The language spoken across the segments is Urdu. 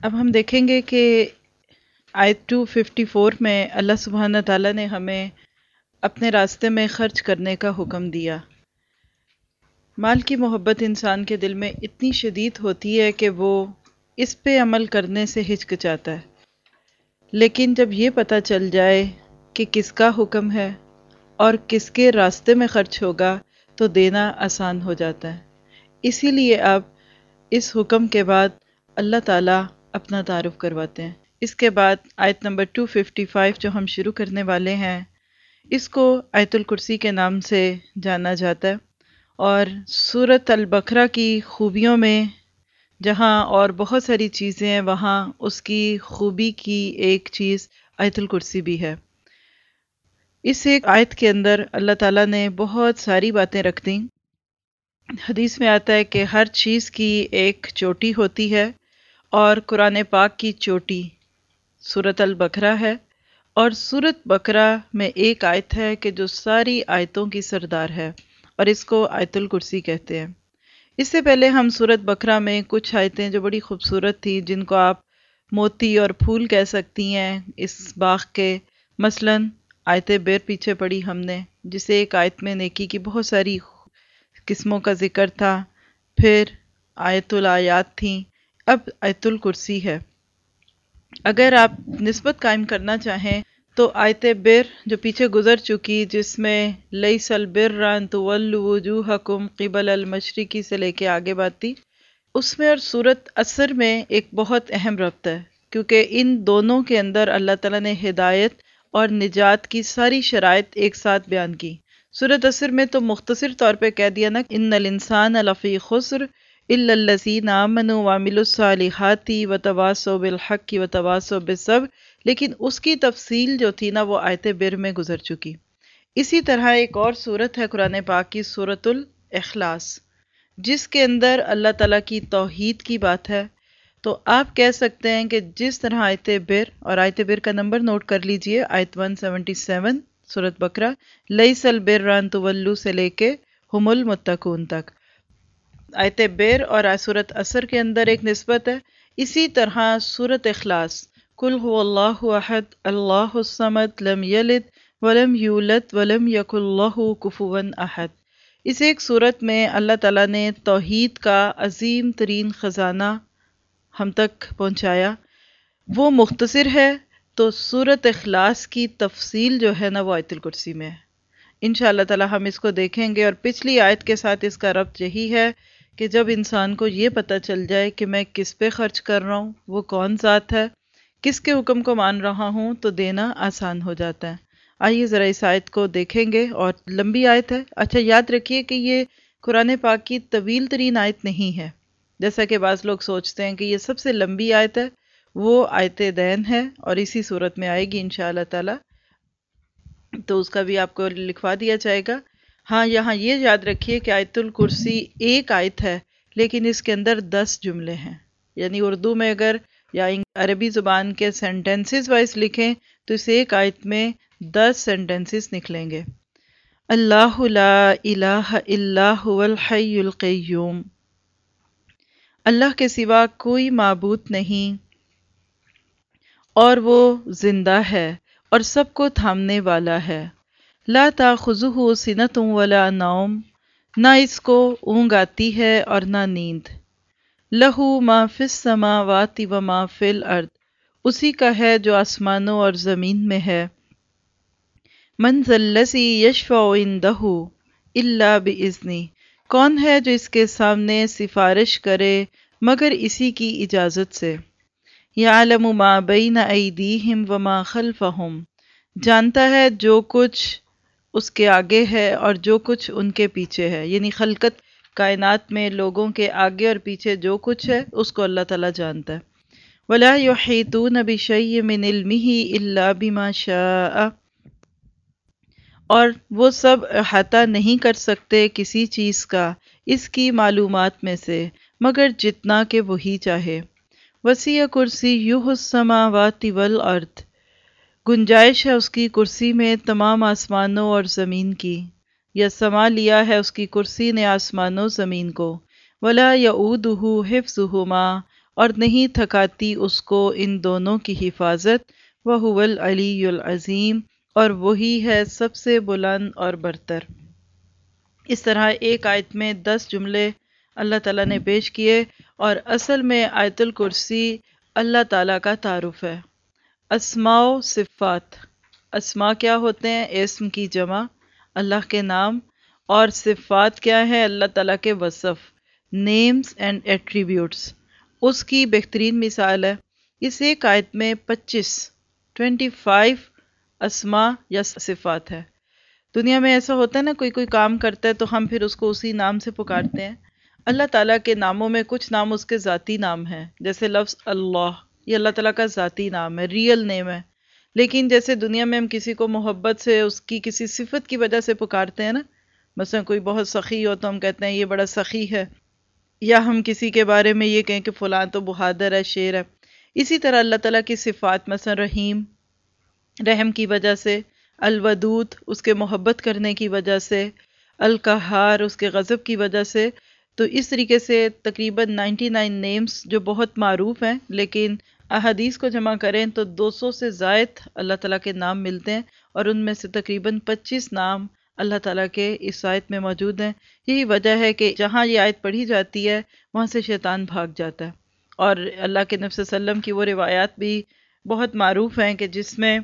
اب ہم دیکھیں گے کہ آیت 254 میں اللہ سبحانہ تعالیٰ نے ہمیں اپنے راستے میں خرچ کرنے کا حکم دیا۔ مال کی محبت انسان کے دل میں اتنی شدید ہوتی ہے کہ وہ اس پہ عمل کرنے سے ہچکچاتا ہے، لیکن جب یہ پتہ چل جائے کہ کس کا حکم ہے اور کس کے راستے میں خرچ ہوگا تو دینا آسان ہو جاتا ہے۔ اسی لیے اب اس حکم کے بعد اللہ تعالیٰ اپنا تعارف کرواتے ہیں۔ اس کے بعد آیت نمبر 255 جو ہم شروع کرنے والے ہیں، اس کو آیت الکرسی کے نام سے جانا جاتا ہے، اور سورۃ البقرہ کی خوبیوں میں جہاں اور بہت ساری چیزیں ہیں، وہاں اس کی خوبی کی ایک چیز آیت الکرسی بھی ہے۔ اس ایک آیت کے اندر اللہ تعالیٰ نے بہت ساری باتیں رکھ دیں۔ حدیث میں آتا ہے کہ ہر چیز کی ایک چوٹی ہوتی ہے، اور قرآن پاک کی چوٹی سورۃ البقرہ ہے، اور سورۃ بقرہ میں ایک آیت ہے کہ جو ساری آیتوں کی سردار ہے، اور اس کو آیت الکرسی کہتے ہیں۔ اس سے پہلے ہم سورۃ بقرہ میں کچھ آیتیں جو بڑی خوبصورت تھی، جن کو آپ موتی اور پھول کہہ سکتی ہیں اس باغ کے، مثلاً آیت بر پیچھے پڑھی ہم نے، جسے ایک آیت میں نیکی کی بہت ساری قسموں کا ذکر تھا، پھر آیت الآیات تھیں، اب آیت الکرسی ہے۔ اگر آپ نسبت قائم کرنا چاہیں تو آیت بر جو پیچھے گزر چکی، جس میں لیس البر ان تولوا وجوہکم قبل المشرق سے لے کے آگے بات تھی، اس میں اور سورۃ عصر میں ایک بہت اہم ربط ہے، کیونکہ ان دونوں کے اندر اللہ تعالیٰ نے ہدایت اور نجات کی ساری شرائط ایک ساتھ بیان کی۔ سورۃ عصر میں تو مختصر طور پہ کہہ دیا نا، ان الانسان لفی خسر الا الذین آمنوا وعملوا الصالحات وتواصوا بالحق وتواصوا بالصبر، لیکن اس کی تفصیل جو تھی نا وہ آیت بر میں گزر چکی۔ اسی طرح ایک اور سورت ہے قرآن پاک کی، سورۃ الاخلاص، جس کے اندر اللہ تعالیٰ کی توحید کی بات ہے۔ تو آپ کہہ سکتے ہیں کہ جس طرح آیت بر، اور آیت بر کا نمبر نوٹ کر لیجئے، آیت 177 سورۃ بقرہ، لیس البر ان تولوا سے لے کے ہم المتقون تک، آیت بر اور سورۃ عصر کے اندر ایک نسبت ہے۔ اسی طرح سورۃ اخلاص، قل هو اللہ احد اللہ الصمد لم یلد ولم یولد ولم یکن لہ کفوا احد، اس ایک صورت میں اللہ تعالیٰ نے توحید کا عظیم ترین خزانہ ہم تک پہنچایا۔ وہ مختصر ہے، تو سورۃ اخلاص کی تفصیل جو ہے نا وہ آیت الکرسی میں ہے۔ انشاءاللہ تعالیٰ ہم اس کو دیکھیں گے، اور پچھلی آیت کے ساتھ اس کا ربط یہی ہے کہ جب انسان کو یہ پتہ چل جائے کہ میں کس پہ خرچ کر رہا ہوں، وہ کون ذات ہے، کس کے حکم کو مان رہا ہوں، تو دینا آسان ہو جاتا ہے۔ آئیے ذرا اس آیت کو دیکھیں گے، اور لمبی آیت ہے۔ اچھا یاد رکھیے کہ یہ قرآن پاک کی طویل ترین آیت نہیں ہے، جیسا کہ بعض لوگ سوچتے ہیں کہ یہ سب سے لمبی آیت ہے، وہ آیت دین ہے، اور اسی صورت میں آئے گی انشاءاللہ تعالی، تو اس کا بھی آپ کو لکھوا دیا جائے گا۔ ہاں یہاں یہ یاد رکھیے کہ آیت الکرسی ایک آیت ہے، لیکن اس کے اندر 10 جملے ہیں، یعنی اردو میں اگر یا عربی زبان کے سینٹنسز وائز لکھیں تو اس ایک آیت میں 10 سینٹنسز نکلیں گے۔ اللہ لا الہ الا هو الحی القیوم، اللہ کے سوا کوئی معبود نہیں اور وہ زندہ ہے اور سب کو تھامنے والا ہے۔ لا تاخذہ سنۃ ولا نوم، نہ اس کو اونگ آتی ہے اور نہ نیند۔ لہ ما فی السماوات و ما فی الارض، اسی کا ہے جو آسمانوں اور زمین میں ہے۔ من ذا الذی یشفع عندہ الا باذنہ، کون ہے جو اس کے سامنے سفارش کرے مگر اسی کی اجازت سے۔ یعلم ما بین ایدیہم وما خلفہم، جانتا ہے جو کچھ اس کے آگے ہے اور جو کچھ ان کے پیچھے ہے، یعنی خلقت کائنات میں لوگوں کے آگے اور پیچھے جو کچھ ہے اس کو اللہ تعالیٰ جانتا ہے۔ ولا یحیطون بشیء من علمہ الا بما شاء، اور وہ سب احاطہ نہیں کر سکتے کسی چیز کا اس کی معلومات میں سے مگر جتنا کہ وہی چاہے۔ وسیع کرسیہ السماوات والارض، گنجائش ہے اس کی کرسی میں تمام آسمانوں اور زمین کی، یا سما لیا ہے اس کی کرسی نے آسمانوں زمین کو۔ ولا یعودہ حفظہما، اور نہیں تھکاتی اس کو ان دونوں کی حفاظت، وَهُوَ الْعَلِيُّ الْعَظِيمُ، اور وہی ہے سب سے بلند اور برتر۔ اس طرح ایک آیت میں 10 جملے اللہ تعالیٰ نے پیش کیے، اور اصل میں آیت الکرسی اللہ تعالیٰ کا تعارف ہے۔ اسماء و صفات، اسماء کیا ہوتے ہیں؟ اسم کی جمع، اللہ کے نام، اور صفات کیا ہے؟ اللہ تعالیٰ کے وصف، نیمز اینڈ ایٹریبیوٹس۔ اس کی بہترین مثال ہے، اس ایک آیت میں 25 اسماء یا صفات ہے۔ دنیا میں ایسا ہوتا ہے نا، کوئی کام کرتا ہے تو ہم پھر اس کو اسی نام سے پکارتے ہیں۔ اللہ تعالیٰ کے ناموں میں کچھ نام اس کے ذاتی نام ہیں، جیسے لفظ اللہ، یہ اللہ تعالیٰ کا ذاتی نام ہے، ریئل نیم ہے۔ لیکن جیسے دنیا میں ہم کسی کو محبت سے اس کی کسی صفت کی وجہ سے پکارتے ہیں نا، مثلا کوئی بہت سخی ہو تو ہم کہتے ہیں یہ بڑا سخی ہے، یا ہم کسی کے بارے میں یہ کہیں کہ فلاں تو بہادر ہے، شیر ہے۔ اسی طرح اللہ تعالیٰ کی صفات، مثلا رحیم، رحم کی وجہ سے، الودود، اس کے محبت کرنے کی وجہ سے، القہار، اس کے غضب کی وجہ سے۔ تو اس طریقے سے تقریباً 99 نیمز جو بہت معروف ہیں، لیکن احادیث کو جمع کریں تو 200 سے زائد اللہ تعالیٰ کے نام ملتے ہیں، اور ان میں سے تقریباً 25 نام اللہ تعالیٰ کے اس آیت میں موجود ہیں۔ یہی وجہ ہے کہ جہاں یہ آیت پڑھی جاتی ہے وہاں سے شیطان بھاگ جاتا ہے۔ اور اللہ کے نبی صلی اللہ علیہ وسلم کی وہ روایات بھی بہت معروف ہیں کہ جس میں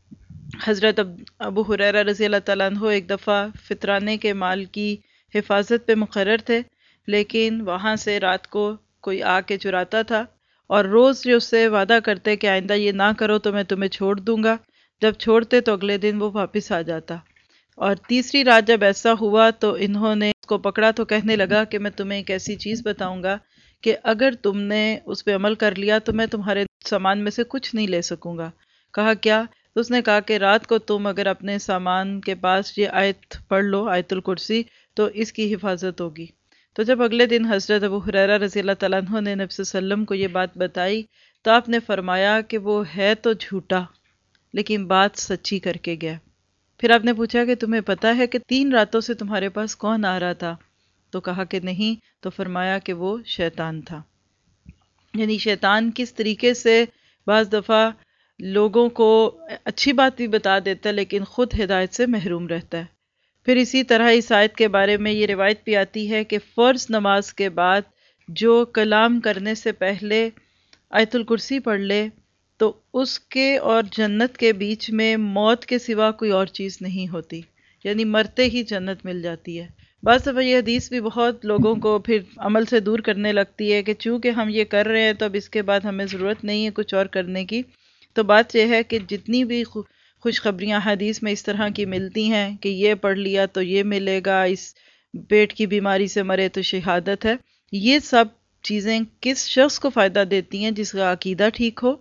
حضرت ابو ہریرہ رضی اللہ تعالیٰ عنہ ایک دفعہ فطرانے کے مال کی حفاظت پہ مقرر تھے، لیکن وہاں سے رات کو کوئی آ کے چراتا تھا، اور روز جو اس سے وعدہ کرتے کہ آئندہ یہ نہ کرو تو میں تمہیں چھوڑ دوں گا، جب چھوڑتے تو اگلے دن وہ واپس آ جاتا۔ اور تیسری رات جب ایسا ہوا تو انہوں نے اس کو پکڑا تو کہنے لگا کہ میں تمہیں ایک ایسی چیز بتاؤں گا کہ اگر تم نے اس پہ عمل کر لیا تو میں تمہارے سامان میں سے کچھ نہیں لے سکوں گا۔ کہا کیا؟ تو اس نے کہا کہ رات کو تم اگر اپنے سامان کے پاس یہ آیت پڑھ لو، آیت الکرسی، تو اس کی حفاظت ہوگی۔ تو جب اگلے دن حضرت ابو ہریرہ رضی اللہ تعالیٰ عنہ نے نبی صلی اللہ علیہ وسلم کو یہ بات بتائی تو آپ نے فرمایا کہ وہ ہے تو جھوٹا لیکن بات سچی کر کے گیا۔ پھر آپ نے پوچھا کہ تمہیں پتہ ہے کہ 3 راتوں سے تمہارے پاس کون آ رہا تھا؟ تو کہا کہ نہیں، تو فرمایا کہ وہ شیطان تھا۔ یعنی شیطان کس طریقے سے بعض دفعہ لوگوں کو اچھی بات بھی بتا دیتا ہے لیکن خود ہدایت سے محروم رہتا ہے۔ پھر اسی طرح اس آیت کے بارے میں یہ روایت بھی آتی ہے کہ فرض نماز کے بعد جو کلام کرنے سے پہلے آیت الکرسی پڑھ لے تو اس کے اور جنت کے بیچ میں موت کے سوا کوئی اور چیز نہیں ہوتی، یعنی مرتے ہی جنت مل جاتی ہے۔ بعض دفعہ یہ حدیث بھی بہت لوگوں کو پھر عمل سے دور کرنے لگتی ہے کہ چونکہ ہم یہ کر رہے ہیں تو اب اس کے بعد ہمیں ضرورت نہیں ہے کچھ اور کرنے کی۔ تو بات یہ ہے کہ جتنی بھی خوشخبریاں حدیث میں اس طرح کی ملتی ہیں کہ یہ پڑھ لیا تو یہ ملے گا، اس پیٹ کی بیماری سے مرے تو شہادت ہے، یہ سب چیزیں کس شخص کو فائدہ دیتی ہیں؟ جس کا عقیدہ ٹھیک ہو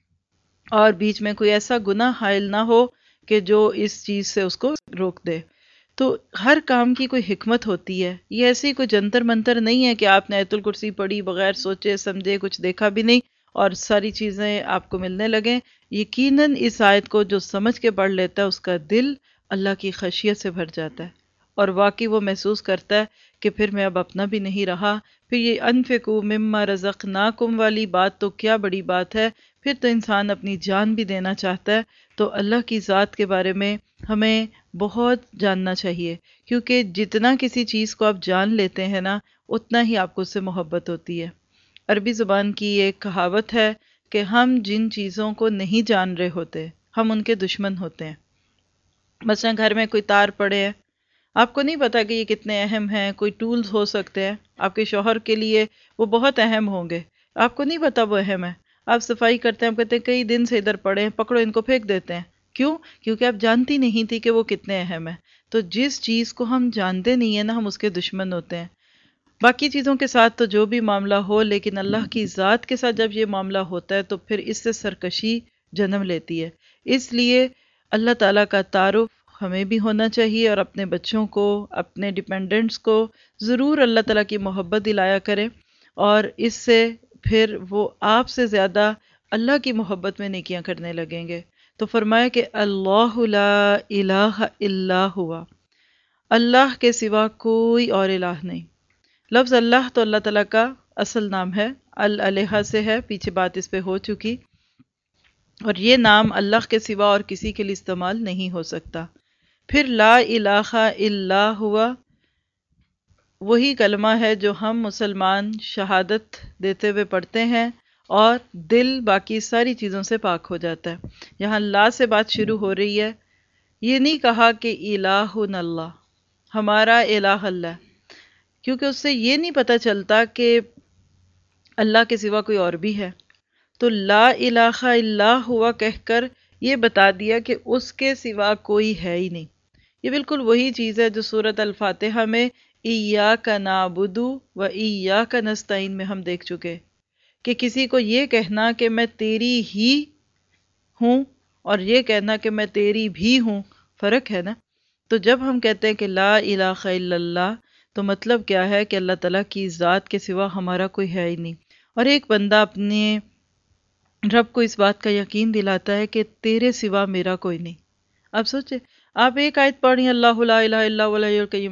اور بیچ میں کوئی ایسا گناہ حائل نہ ہو کہ جو اس چیز سے اس کو روک دے۔ تو ہر کام کی کوئی حکمت ہوتی ہے، یہ ایسی کوئی جنتر منتر نہیں ہے کہ آپ نے آیت الکرسی پڑھی بغیر سوچے سمجھے، کچھ دیکھا بھی نہیں اور ساری چیزیں آپ کو ملنے لگیں۔ یقیناً اس آیت کو جو سمجھ کے پڑھ لیتا ہے اس کا دل اللہ کی خشیت سے بھر جاتا ہے، اور واقعی وہ محسوس کرتا ہے کہ پھر میں اب اپنا بھی نہیں رہا۔ پھر یہ انفقوا مما رزقناکم والی بات تو کیا بڑی بات ہے، پھر تو انسان اپنی جان بھی دینا چاہتا ہے۔ تو اللہ کی ذات کے بارے میں ہمیں بہت جاننا چاہیے، کیونکہ جتنا کسی چیز کو آپ جان لیتے ہیں نا اتنا ہی آپ کو اس سے محبت ہوتی ہے۔ عربی زبان کی ایک کہاوت ہے کہ ہم جن چیزوں کو نہیں جان رہے ہوتے ہم ان کے دشمن ہوتے ہیں۔ مثلا گھر میں کوئی تار پڑے ہیں، آپ کو نہیں پتا کہ یہ کتنے اہم ہیں، کوئی ٹولز ہو سکتے ہیں آپ کے شوہر کے لیے وہ بہت اہم ہوں گے، آپ کو نہیں پتا وہ اہم ہے، آپ صفائی کرتے ہیں، آپ کہتے ہیں کئی دن سے ادھر پڑے ہیں، پکڑو ان کو پھینک دیتے ہیں۔ کیوں؟ کیونکہ آپ جانتی نہیں تھی کہ وہ کتنے اہم ہیں۔ تو جس چیز کو ہم جانتے نہیں ہیں نا ہم اس کے دشمن ہوتے ہیں۔ باقی چیزوں کے ساتھ تو جو بھی معاملہ ہو، لیکن اللہ کی ذات کے ساتھ جب یہ معاملہ ہوتا ہے تو پھر اس سے سرکشی جنم لیتی ہے۔ اس لیے اللہ تعالیٰ کا تعارف ہمیں بھی ہونا چاہیے، اور اپنے بچوں کو، اپنے ڈیپینڈنٹس کو ضرور اللہ تعالیٰ کی محبت دلایا کریں، اور اس سے پھر وہ آپ سے زیادہ اللہ کی محبت میں نیکیاں کرنے لگیں گے۔ تو فرمایا کہ اللہ لا الہ الا ہوا، اللہ کے سوا کوئی اور الہ نہیں۔ لفظ اللہ تو اللہ تعالیٰ کا اصل نام ہے، الالہہ سے ہے، پیچھے بات اس پہ ہو چکی، اور یہ نام اللہ کے سوا اور کسی کے لیے استعمال نہیں ہو سکتا۔ پھر لا الہ الا ہوا، وہی کلمہ ہے جو ہم مسلمان شہادت دیتے ہوئے پڑھتے ہیں اور دل باقی ساری چیزوں سے پاک ہو جاتا ہے۔ یہاں لا سے بات شروع ہو رہی ہے، یہ نہیں کہا کہ الہ اللہ، ہمارا الہ اللہ، کیونکہ اس سے یہ نہیں پتہ چلتا کہ اللہ کے سوا کوئی اور بھی ہے۔ تو لا الہ الا ہوا کہہ کر یہ بتا دیا کہ اس کے سوا کوئی ہے ہی نہیں۔ یہ بالکل وہی چیز ہے جو سورۃ الفاتحہ میں ایاک نعبد و ایاک نستعین میں ہم دیکھ چکے، کہ کسی کو یہ کہنا کہ میں تیری ہی ہوں اور یہ کہنا کہ میں تیری بھی ہوں، فرق ہے نا۔ تو جب ہم کہتے ہیں کہ لا الہ الا اللہ، تو مطلب کیا ہے کہ اللہ تعالیٰ کی ذات کے سوا ہمارا کوئی ہے ہی نہیں۔ اور ایک بندہ اپنے رب کو اس بات کا یقین دلاتا ہے کہ تیرے سوا میرا کوئی نہیں۔ آپ سوچیں، آپ ایک آیت پڑھیں اللہ لا الہ الا هو الحی القیوم،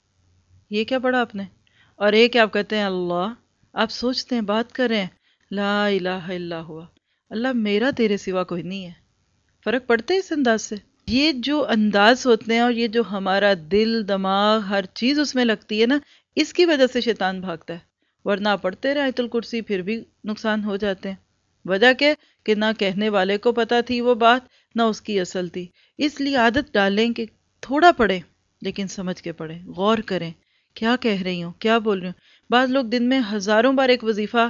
یہ کیا پڑھا آپ نے؟ اور ایک آپ کہتے ہیں اللہ، آپ سوچتے ہیں، بات کر رہے ہیں لا الہ الا ہوا، اللہ میرا تیرے سوا کوئی نہیں ہے۔ فرق پڑتا ہے اس انداز سے؟ یہ جو انداز ہوتے ہیں اور یہ جو ہمارا دل دماغ ہر چیز اس میں لگتی ہے نا، اس کی وجہ سے شیطان بھاگتا ہے، ورنہ پڑھتے رہے آیت الکرسی پھر بھی نقصان ہو جاتے ہیں۔ وجہ کیا کہ نہ کہنے والے کو پتہ تھی وہ بات، نہ اس کی اصل تھی۔ اس لیے عادت ڈالیں کہ تھوڑا پڑھیں لیکن سمجھ کے پڑھیں، غور کریں کیا کہہ رہی ہوں، کیا بول رہی ہوں۔ بعض لوگ دن میں ہزاروں بار ایک وظیفہ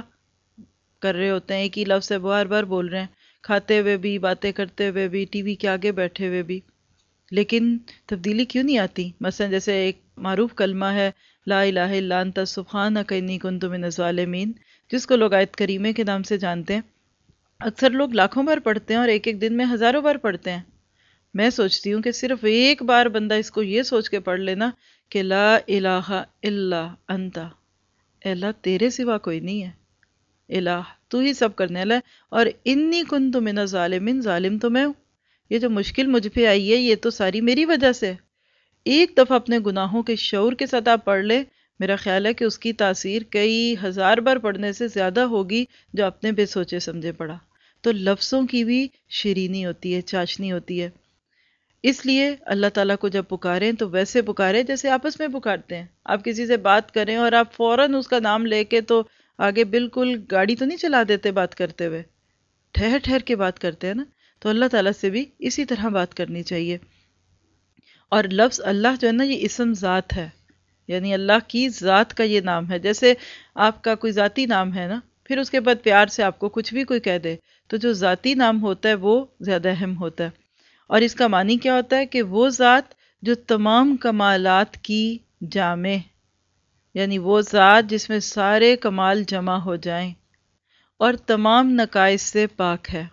کر رہے ہوتے ہیں، ایک ہی لفظ سے بار بار بول رہے ہیں، کھاتے ہوئے بھی، باتیں کرتے ہوئے بھی، ٹی وی کے آگے بیٹھے ہوئے بھی، لیکن تبدیلی کیوں نہیں آتی؟ مثلا جیسے ایک معروف کلمہ ہے لا الہ الا انت سبحانک انی کنت من الظالمین، جس کو لوگ آیت کریمہ کے نام سے جانتے ہیں۔ اکثر لوگ لاکھوں بار پڑھتے ہیں اور ایک ایک دن میں ہزاروں بار پڑھتے ہیں۔ میں سوچتی ہوں کہ صرف ایک بار بندہ اس کو یہ سوچ کے پڑھ لینا کہ لا الہ الا انت، اے اللہ تیرے سوا کوئی نہیں ہے، الہ تو ہی سب کرنے والا ہے، اور انی کنت من الظالمین، ظالم تو میں ہوں، یہ جو مشکل مجھ پہ آئی ہے یہ تو ساری میری وجہ سے ہے۔ ایک دفعہ اپنے گناہوں کے شعور کے ساتھ آپ پڑھ لیں، میرا خیال ہے کہ اس کی تاثیر کئی ہزار بار پڑھنے سے زیادہ ہوگی جو آپ نے بے سوچے سمجھے پڑھا۔ تو لفظوں کی بھی شیرینی ہوتی ہے، چاشنی ہوتی ہے۔ اس لیے اللہ تعالیٰ کو جب پکاریں تو ویسے پکاریں جیسے آپس میں پکارتے ہیں۔ آپ کسی سے بات کریں اور آپ فوراً اس کا نام لے کے تو آگے بالکل گاڑی تو نہیں چلا دیتے بات کرتے ہوئے، ٹھہر ٹھہر کے بات کرتے ہیں نا۔ تو اللہ تعالیٰ سے بھی اسی طرح بات کرنی چاہیے۔ اور لفظ اللہ جو ہے نا، یہ اسم ذات ہے، یعنی اللہ کی ذات کا یہ نام ہے۔ جیسے آپ کا کوئی ذاتی نام ہے نا، پھر اس کے بعد پیار سے آپ کو کچھ بھی کوئی کہہ دے، تو جو ذاتی نام ہوتا ہے وہ زیادہ اہم ہوتا ہے۔ اور اس کا معنی کیا ہوتا ہے کہ وہ ذات جو تمام کمالات کی جامع، یعنی وہ ذات جس میں سارے کمال جمع ہو جائیں اور تمام نقائص سے پاک ہے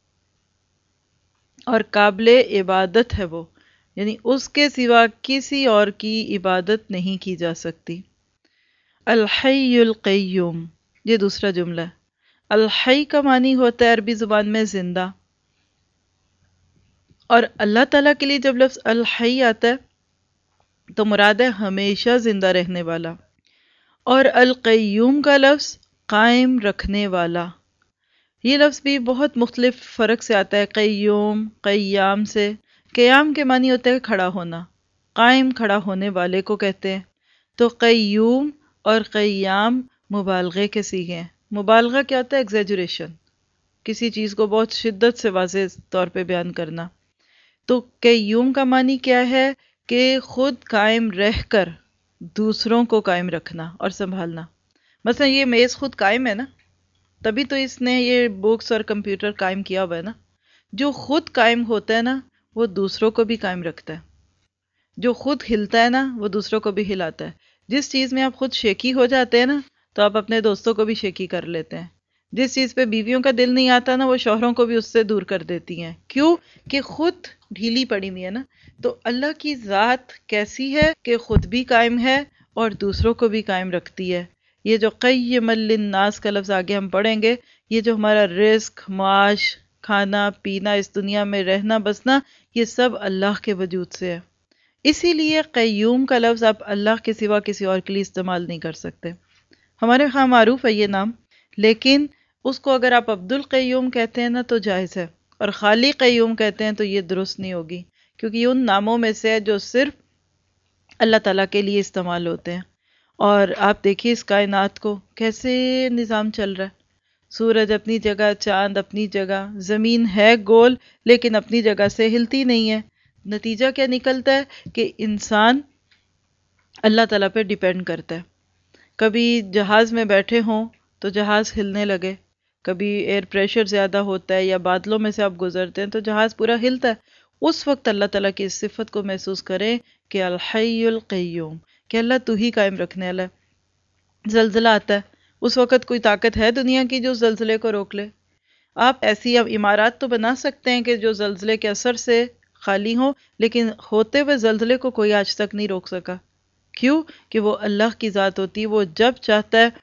اور قابل عبادت ہے، وہ یعنی اس کے سوا کسی اور کی عبادت نہیں کی جا سکتی۔ الحی القیوم، یہ دوسرا جملہ ہے۔ الحی کا معنی ہوتا ہے عربی زبان میں زندہ، اور اللہ تعالیٰ کے لیے جب لفظ الحی آتا ہے تو مراد ہے ہمیشہ زندہ رہنے والا، اور القیوم کا لفظ قائم رکھنے والا۔ یہ لفظ بھی بہت مختلف فرق سے آتا ہے، قیوم، قیام سے۔ قیام کے معنی ہوتا ہے کھڑا ہونا، قائم کھڑا ہونے والے کو کہتے ہیں۔ تو قیوم اور قیام مبالغے کے صیغے ہیں۔ مبالغہ کیا ہوتا ہے؟ ایگزیجریشن، کسی چیز کو بہت شدت سے واضح طور پہ بیان کرنا۔ تو قیوم کا معنی کیا ہے کہ خود قائم رہ کر دوسروں کو قائم رکھنا اور سنبھالنا۔ مثلا یہ میز خود قائم ہے نا، تبھی تو اس نے یہ بکس اور کمپیوٹر قائم کیا ہوا ہے نا۔ جو خود قائم ہوتا ہے نا وہ دوسروں کو بھی قائم رکھتا ہے، جو خود ہلتا ہے نا وہ دوسروں کو بھی ہلاتا ہے۔ جس چیز میں آپ خود شیکی ہو جاتے ہیں نا تو آپ اپنے دوستوں کو بھی شیکی کر لیتے ہیں۔ جس چیز پہ بیویوں کا دل نہیں آتا نا وہ شوہروں کو بھی اس سے دور کر دیتی ہیں۔ کیوں؟ کہ خود ڈھیلی پڑی ہوئی ہے نا۔ تو اللہ کی ذات کیسی ہے کہ خود بھی قائم ہے اور دوسروں کو بھی قائم رکھتی ہے۔ یہ جو قیم للناس کا لفظ آگے ہم پڑھیں گے، یہ جو ہمارا رزق، معاش، کھانا پینا، اس دنیا میں رہنا بسنا، یہ سب اللہ کے وجود سے ہے۔ اسی لیے قیوم کا لفظ آپ اللہ کے سوا کسی اور کے لیے استعمال نہیں کر سکتے۔ ہمارے ہاں معروف ہے یہ نام، لیکن اس کو اگر آپ عبد القیوم کہتے ہیں نا تو جائز ہے، اور خالی قیوم کہتے ہیں تو یہ درست نہیں ہوگی، کیونکہ یہ ان ناموں میں سے ہے جو صرف اللہ تعالیٰ کے لیے استعمال ہوتے ہیں۔ اور آپ دیکھیے اس کائنات کو کیسے نظام چل رہا ہے، سورج اپنی جگہ، چاند اپنی جگہ، زمین ہے گول لیکن اپنی جگہ سے ہلتی نہیں ہے۔ نتیجہ کیا نکلتا ہے کہ انسان اللہ تعالیٰ پہ ڈیپینڈ کرتا ہے۔ کبھی جہاز میں بیٹھے ہوں تو جہاز ہلنے لگے، کبھی ایئر پریشر زیادہ ہوتا ہے یا بادلوں میں سے آپ گزرتے ہیں تو جہاز پورا ہلتا ہے، اس وقت اللہ تعالیٰ کی اس صفت کو محسوس کریں کہ الحی القیوم، کہ اللہ تو ہی قائم رکھنے والا ہے۔ زلزلہ آتا ہے، اس وقت کوئی طاقت ہے دنیا کی جو زلزلے کو روک لے؟ آپ ایسی عمارات تو بنا سکتے ہیں کہ جو زلزلے کے اثر سے خالی ہوں، لیکن ہوتے ہوئے زلزلے کو کوئی آج تک نہیں روک سکا۔ کیوں؟ کہ وہ اللہ کی ذات ہوتی ہے، وہ جب چاہتا ہے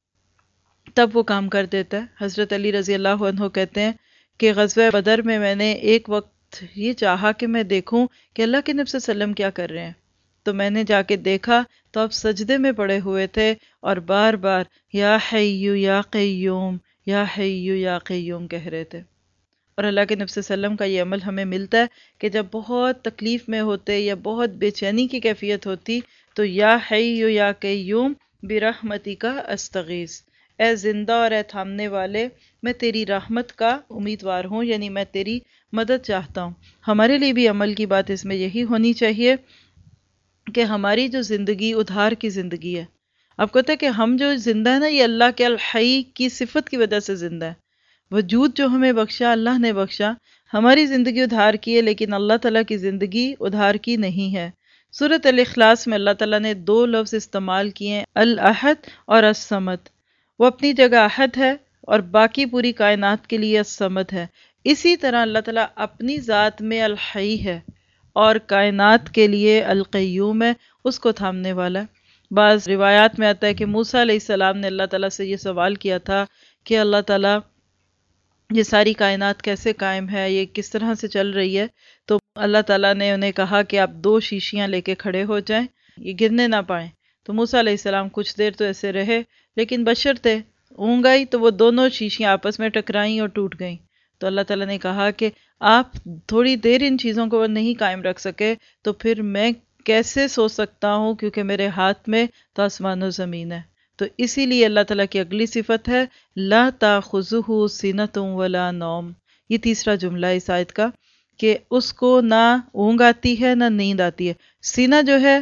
تب وہ کام کر دیتا ہے۔ حضرت علی رضی اللہ عنہ کہتے ہیں کہ غزوہ بدر میں نے ایک وقت یہ چاہا کہ میں دیکھوں کہ اللہ کے نبی صلی اللہ علیہ وسلم کیا کر رہے ہیں، تو میں نے جا کے دیکھا تو آپ سجدے میں پڑے ہوئے تھے اور بار بار یا حیو یا قیوم، یا حیو یا قیوم کہہ رہے تھے۔ اور اللہ کے نبی صلی اللہ علیہ وسلم کا یہ عمل ہمیں ملتا ہے کہ جب بہت تکلیف میں ہوتے یا بہت بے چینی کی کیفیت ہوتی تو یا حیو یا قیوم برحمتی کا استغیث، اے زندہ اور اے تھامنے والے، میں تیری رحمت کا امیدوار ہوں، یعنی میں تیری مدد چاہتا ہوں۔ ہمارے لیے بھی عمل کی بات اس میں یہی ہونی چاہیے کہ ہماری جو زندگی ادھار کی زندگی ہے، آپ کو پتہ ہے کہ ہم جو زندہ ہے نا، یہ اللہ کے الحی کی صفت کی وجہ سے زندہ ہے۔ وجود جو ہمیں بخشا اللہ نے بخشا، ہماری زندگی ادھار کی ہے، لیکن اللہ تعالیٰ کی زندگی ادھار کی نہیں ہے۔ سورۃ الاخلاص میں اللہ تعالیٰ نے دو لفظ استعمال کیے ہیں، الاحد اور الصمد۔ وہ اپنی جگہ احد ہے اور باقی پوری کائنات کے لیے الصمد ہے۔ اسی طرح اللہ تعالیٰ اپنی ذات میں الحی ہے اور کائنات کے لیے القیوم ہے، اس کو تھامنے والا ہے۔ بعض روایات میں آتا ہے کہ موسیٰ علیہ السلام نے اللہ تعالیٰ سے یہ سوال کیا تھا کہ اللہ تعالیٰ یہ ساری کائنات کیسے قائم ہے، یہ کس طرح سے چل رہی ہے؟ تو اللہ تعالیٰ نے انہیں کہا کہ آپ دو شیشیاں لے کے کھڑے ہو جائیں، یہ گرنے نہ پائیں۔ تو موسیٰ علیہ السلام کچھ دیر تو ایسے رہے، لیکن بشرطے اونگ آئی تو وہ دونوں شیشیاں آپس میں ٹکرائیں اور ٹوٹ گئیں۔ تو اللہ تعالیٰ نے کہا کہ آپ تھوڑی دیر ان چیزوں کو نہیں قائم رکھ سکے تو پھر میں کیسے سو سکتا ہوں، کیونکہ میرے ہاتھ میں تو آسمان و زمین ہے۔ تو اسی لیے اللہ تعالیٰ کی اگلی صفت ہے لا تاخذہ سنۃ ولا نوم۔ یہ تیسرا جملہ ہے اس آیت کا کہ اس کو نہ اونگ آتی ہے نہ نیند آتی ہے۔ سینہ جو ہے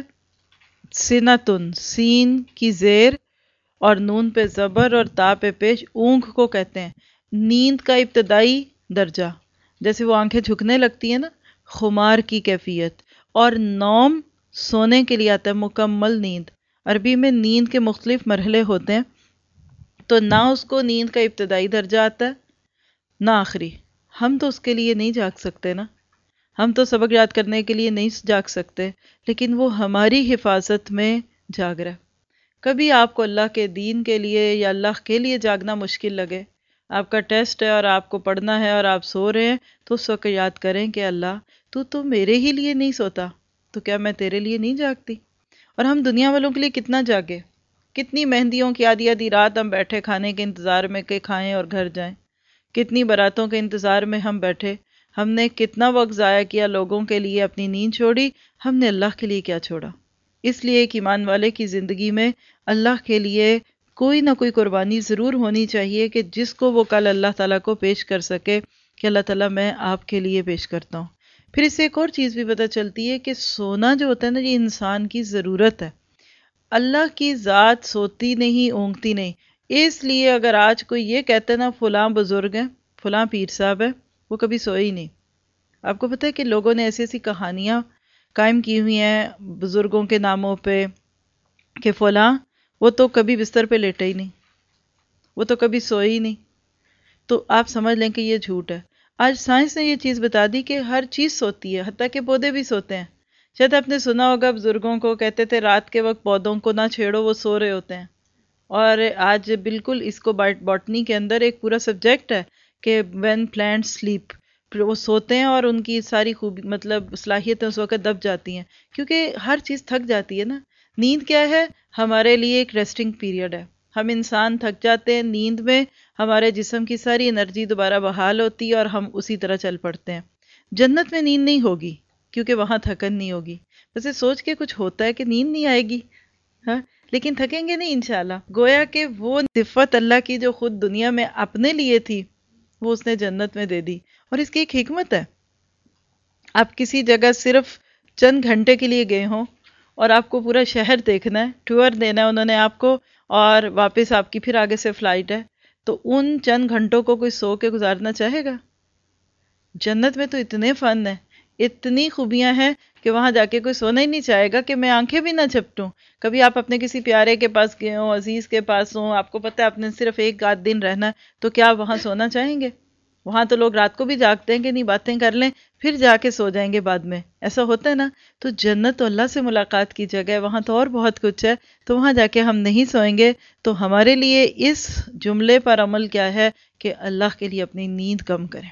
سنتن، سین کی زیر اور نون پہ زبر اور تا پہ پیش، اونگ کو کہتے ہیں۔ نیند کا ابتدائی درجہ، جیسے وہ آنکھیں جھکنے لگتی ہیں نا، خمار کی کیفیت۔ اور نوم سونے کے لیے آتا ہے، مکمل نیند۔ عربی میں نیند کے مختلف مرحلے ہوتے ہیں، تو نہ اس کو نیند کا ابتدائی درجہ آتا ہے نہ آخری۔ ہم تو اس کے لیے نہیں جاگ سکتے نا، ہم تو سبق یاد کرنے کے لیے نہیں جاگ سکتے، لیکن وہ ہماری حفاظت میں جاگ رہا ہے۔ کبھی آپ کو اللہ کے دین کے لیے یا اللہ کے لیے جاگنا مشکل لگے، آپ کا ٹیسٹ ہے اور آپ کو پڑھنا ہے اور آپ سو رہے ہیں، تو اس وقت یاد کریں کہ اللہ تو میرے ہی لیے نہیں سوتا، تو کیا میں تیرے لیے نہیں جاگتی؟ اور ہم دنیا والوں کے لیے کتنا جاگے، کتنی مہندیوں کی آدھی آدھی رات ہم بیٹھے کھانے کے انتظار میں کہ کھائیں اور گھر جائیں، کتنی براتوں کے انتظار میں ہم بیٹھے، ہم نے کتنا وقت ضائع کیا لوگوں کے لیے، اپنی نیند چھوڑی، ہم نے اللہ کے لیے کیا چھوڑا؟ اس لیے ایک ایمان والے کی زندگی میں اللہ کے لیے کوئی نہ کوئی قربانی ضرور ہونی چاہیے کہ جس کو وہ کل اللہ تعالیٰ کو پیش کر سکے کہ اللہ تعالیٰ میں آپ کے لیے پیش کرتا ہوں۔ پھر اس سے ایک اور چیز بھی پتہ چلتی ہے کہ سونا جو ہوتا ہے نا، یہ انسان کی ضرورت ہے۔ اللہ کی ذات سوتی نہیں، اونگتی نہیں۔ اس لیے اگر آج کوئی یہ کہتا ہے نا فلاں بزرگ ہیں، فلاں پیر صاحب ہے، وہ کبھی سوئے ہی نہیں۔ آپ کو پتہ ہے کہ لوگوں نے ایسی ایسی کہانیاں قائم کی ہوئی ہیں بزرگوں کے ناموں پہ کہ فلاں وہ تو کبھی بستر پہ لیٹے ہی نہیں، وہ تو کبھی سوئے ہی نہیں۔ تو آپ سمجھ لیں کہ یہ جھوٹ ہے۔ آج سائنس نے یہ چیز بتا دی کہ ہر چیز سوتی ہے، حتیٰ کہ پودے بھی سوتے ہیں۔ شاید آپ نے سنا ہوگا بزرگوں کو کہتے تھے رات کے وقت پودوں کو نہ چھیڑو، وہ سو رہے ہوتے ہیں۔ اور آج بالکل اس کو باٹنی کے اندر ایک پورا سبجیکٹ ہے کہ when plants sleep، وہ سوتے ہیں اور ان کی ساری مطلب صلاحیتیں اس وقت دب جاتی ہیں، کیونکہ ہر چیز تھک جاتی ہے نا۔ نیند کیا ہے؟ ہمارے لیے ایک ریسٹنگ پیریڈ ہے۔ ہم انسان تھک جاتے ہیں نیند میں، ہمارے جسم کی ساری انرجی دوبارہ بحال ہوتی ہے اور ہم اسی طرح چل پڑتے ہیں۔ جنت میں نیند نہیں ہوگی کیونکہ وہاں تھکن نہیں ہوگی۔ بس یہ سوچ کے کچھ ہوتا ہے کہ نیند نہیں آئے گی، ہاں، لیکن تھکیں گے نہیں انشاءاللہ۔ گویا کہ وہ صفت اللہ کی جو خود دنیا میں اپنے لیے تھی وہ اس نے جنت میں دے دی۔ اور اس کی ایک حکمت ہے، آپ کسی جگہ صرف چند گھنٹے کے لیے گئے ہوں اور آپ کو پورا شہر دیکھنا ہے، ٹور دینا ہے انہوں نے آپ کو، اور واپس آپ کی پھر آگے سے فلائٹ ہے، تو ان چند گھنٹوں کو کوئی سو کے گزارنا چاہے گا؟ جنت میں تو اتنے فن ہیں، اتنی خوبیاں ہیں کہ وہاں جا کے کوئی سونا ہی نہیں چاہے گا کہ میں آنکھیں بھی نہ جھپٹوں۔ کبھی آپ اپنے کسی پیارے کے پاس گئے ہوں، عزیز کے پاس ہوں، آپ کو پتہ ہے آپ نے صرف ایک آدھ دن رہنا ہے، تو کیا آپ وہاں سونا چاہیں گے؟ وہاں تو لوگ رات کو بھی جاگتے ہیں کہ نہیں باتیں کر لیں پھر جا کے سو جائیں گے بعد میں، ایسا ہوتا ہے نا؟ تو جنت تو اللہ سے ملاقات کی جگہ ہے، وہاں تو اور بہت کچھ ہے، تو وہاں جا کے ہم نہیں سوئیں گے۔ تو ہمارے لیے اس جملے پر عمل کیا ہے کہ اللہ کے لیے اپنی نیند کم کریں۔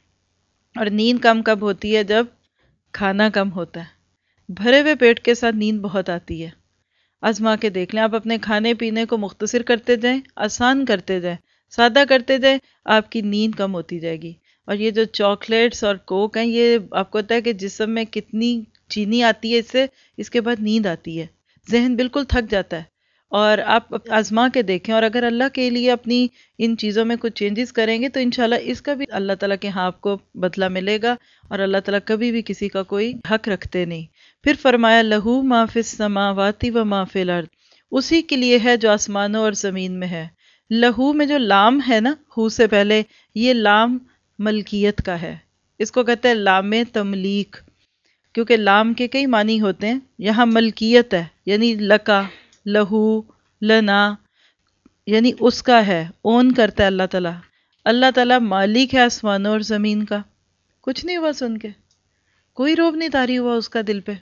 اور نیند کم کب ہوتی ہے؟ جب کھانا کم ہوتا ہے۔ بھرے ہوئے پیٹ کے ساتھ نیند بہت آتی ہے، آزما کے دیکھ لیں۔ آپ اپنے کھانے پینے کو مختصر کرتے جائیں، آسان کرتے جائیں، سادہ کرتے جائیں، آپ کی نیند کم ہوتی جائے گی۔ اور یہ جو چاکلیٹس اور کوک ہیں، یہ آپ کو پتہ ہے کہ جسم میں کتنی چینی آتی ہے اس سے، اس کے بعد نیند آتی ہے، ذہن بالکل تھک جاتا ہے۔ اور آپ آزما کے دیکھیں، اور اگر اللہ کے لیے اپنی ان چیزوں میں کچھ چینجز کریں گے تو انشاءاللہ اس کا بھی اللہ تعالیٰ کے ہاں آپ کو بدلہ ملے گا۔ اور اللہ تعالیٰ کبھی بھی کسی کا کوئی حق رکھتے نہیں۔ پھر فرمایا لہو ما فی السماوات و ما فی الارض، اسی کے لیے ہے جو آسمانوں اور زمین میں ہے۔ لہو میں جو لام ہے نا، ہو سے پہلے، یہ لام ملکیت کا ہے، اس کو کہتے ہیں لام تملیک، کیونکہ لام کے کئی معنی ہوتے ہیں، یہاں ملکیت ہے، یعنی لکا، لہو، لنا، یعنی اس کا ہے، اون کرتا ہے اللہ تعالیٰ۔ اللہ تعالیٰ مالک ہے آسمانوں اور زمین کا۔ کچھ نہیں ہوا سن کے، کوئی روب نہیں طاری ہوا اس کا دل پہ۔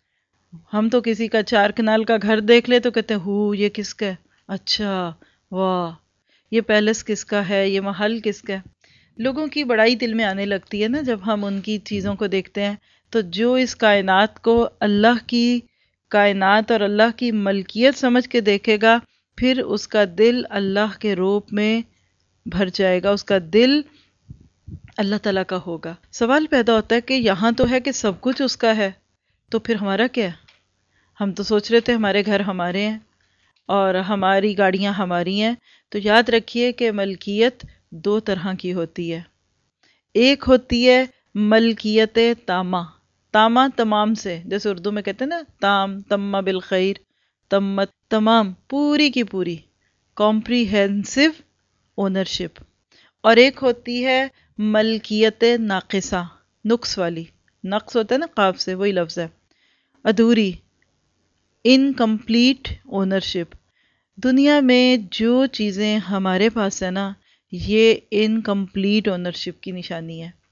ہم تو کسی کا 4 کنال کا گھر دیکھ لے تو کہتے ہیں ہو یہ کس کا ہے، اچھا، واہ، یہ پیلس کس کا ہے، یہ محل کس کا ہے۔ لوگوں کی بڑائی دل میں آنے لگتی ہے نا جب ہم ان کی چیزوں کو دیکھتے ہیں۔ تو جو اس کائنات کو اللہ کی کائنات اور اللہ کی ملکیت سمجھ کے دیکھے گا، پھر اس کا دل اللہ کے روپ میں بھر جائے گا، اس کا دل اللہ تعالیٰ کا ہوگا۔ سوال پیدا ہوتا ہے کہ یہاں تو ہے کہ سب کچھ اس کا ہے، تو پھر ہمارا کیا ہے؟ ہم تو سوچ رہے تھے ہمارے گھر ہمارے ہیں اور ہماری گاڑیاں ہماری ہیں۔ تو یاد رکھیے کہ ملکیت 2 طرح کی ہوتی ہے۔ ایک ہوتی ہے ملکیت تامہ، تامہ تمام سے، جیسے اردو میں کہتے ہیں نا تام، تمہ بالخیر، تمت، تمام، پوری کی پوری، کمپریہنسو اونرشپ۔ اور ایک ہوتی ہے ملکیت ناقصہ، نقص والی، نقص ہوتا ہے نا قاف سے، وہی لفظ ہے، ادھوری، انکمپلیٹ اونرشپ۔ دنیا میں جو چیزیں ہمارے پاس ہیں نا، یہ انکمپلیٹ اونرشپ کی نشانی ہے۔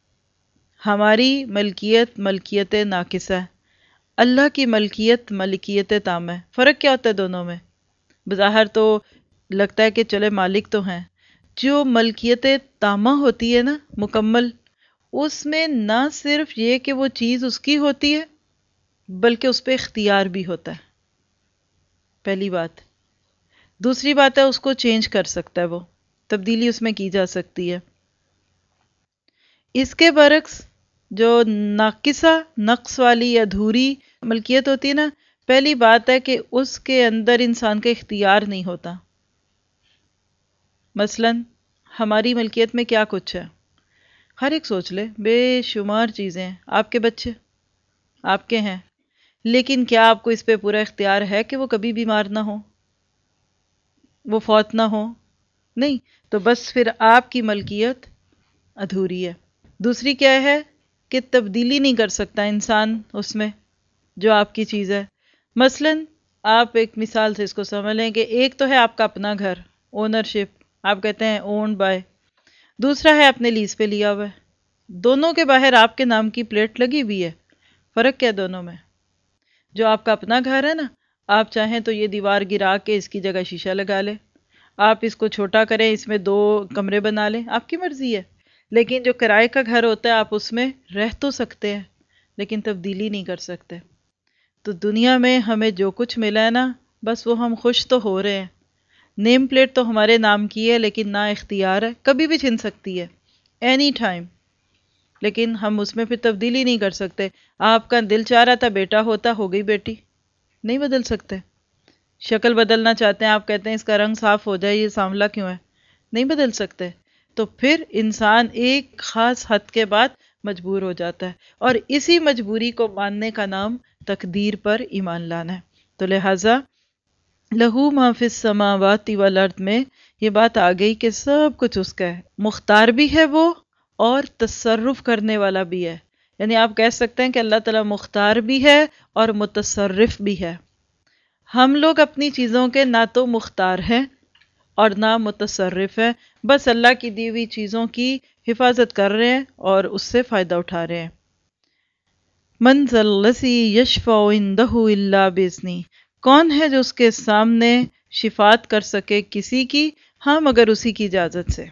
ہماری ملکیت ملکیت ناقصہ ہے، اللہ کی ملکیت ملکیت تام ہے۔ فرق کیا ہوتا ہے دونوں میں؟ بظاہر تو لگتا ہے کہ چلے مالک تو ہیں۔ جو ملکیت تامہ ہوتی ہے نا، مکمل، اس میں نہ صرف یہ کہ وہ چیز اس کی ہوتی ہے بلکہ اس پہ اختیار بھی ہوتا ہے، پہلی بات۔ دوسری بات ہے اس کو چینج کر سکتا ہے، وہ تبدیلی اس میں کی جا سکتی ہے۔ اس کے برعکس جو ناقصہ، نقص والی، ادھوری ملکیت ہوتی ہے نا، پہلی بات ہے کہ اس کے اندر انسان کا اختیار نہیں ہوتا۔ مثلا ہماری ملکیت میں کیا کچھ ہے؟ ہر ایک سوچ لے، بے شمار چیزیں ہیں، آپ کے بچے آپ کے ہیں، لیکن کیا آپ کو اس پہ پورا اختیار ہے کہ وہ کبھی بیمار نہ ہو، وہ فوت نہ ہو؟ نہیں، تو بس پھر آپ کی ملکیت ادھوری ہے۔ دوسری کیا ہے کہ تبدیلی نہیں کر سکتا انسان اس میں جو آپ کی چیز ہے۔ مثلا آپ ایک مثال سے اس کو سمجھ لیں کہ ایک تو ہے آپ کا اپنا گھر، اونرشپ، آپ کہتے ہیں اونڈ بائی، دوسرا ہے اپنے لیز پہ لیا ہوا ہے، دونوں کے باہر آپ کے نام کی پلیٹ لگی ہوئی ہے۔ فرق کیا دونوں میں؟ جو آپ کا اپنا گھر ہے نا، آپ چاہیں تو یہ دیوار گرا کے اس کی جگہ شیشہ لگا لیں، آپ اس کو چھوٹا کریں، اس میں 2 کمرے بنا لیں، آپ کی مرضی ہے۔ لیکن جو کرائے کا گھر ہوتا ہے آپ اس میں رہ تو سکتے ہیں لیکن تبدیلی نہیں کر سکتے۔ تو دنیا میں ہمیں جو کچھ ملا ہے نا، بس وہ ہم خوش تو ہو رہے ہیں، نیم پلیٹ تو ہمارے نام کی ہے لیکن نا اختیار ہے، کبھی بھی چھن سکتی ہے، اینی ٹائم، لیکن ہم اس میں پھر تبدیلی نہیں کر سکتے۔ آپ کا دل چاہ رہا تھا بیٹا ہوتا، ہو گئی بیٹی، نہیں بدل سکتے۔ شکل بدلنا چاہتے ہیں، آپ کہتے ہیں اس کا رنگ صاف ہو جائے، یہ سانولا کیوں ہے، نہیں بدل سکتے۔ تو پھر انسان ایک خاص حد کے بعد مجبور ہو جاتا ہے، اور اسی مجبوری کو ماننے کا نام تقدیر پر ایمان لانا ہے۔ تو لہٰذا لہو ما فی السماوات والارض میں یہ بات آ گئی کہ سب کچھ اس کا ہے، مختار بھی ہے وہ اور تصرف کرنے والا بھی ہے۔ یعنی آپ کہہ سکتے ہیں کہ اللہ تعالیٰ مختار بھی ہے اور متصرف بھی ہے۔ ہم لوگ اپنی چیزوں کے نہ تو مختار ہیں اور نہ متصرف ہیں، بس اللہ کی دی ہوئی چیزوں کی حفاظت کر رہے ہیں اور اس سے فائدہ اٹھا رہے ہیں۔ من ذا الذی یشفع عندہ الا باذنہ، کون ہے جو اس کے سامنے شفاعت کر سکے کسی کی، ہاں مگر اسی کی اجازت سے۔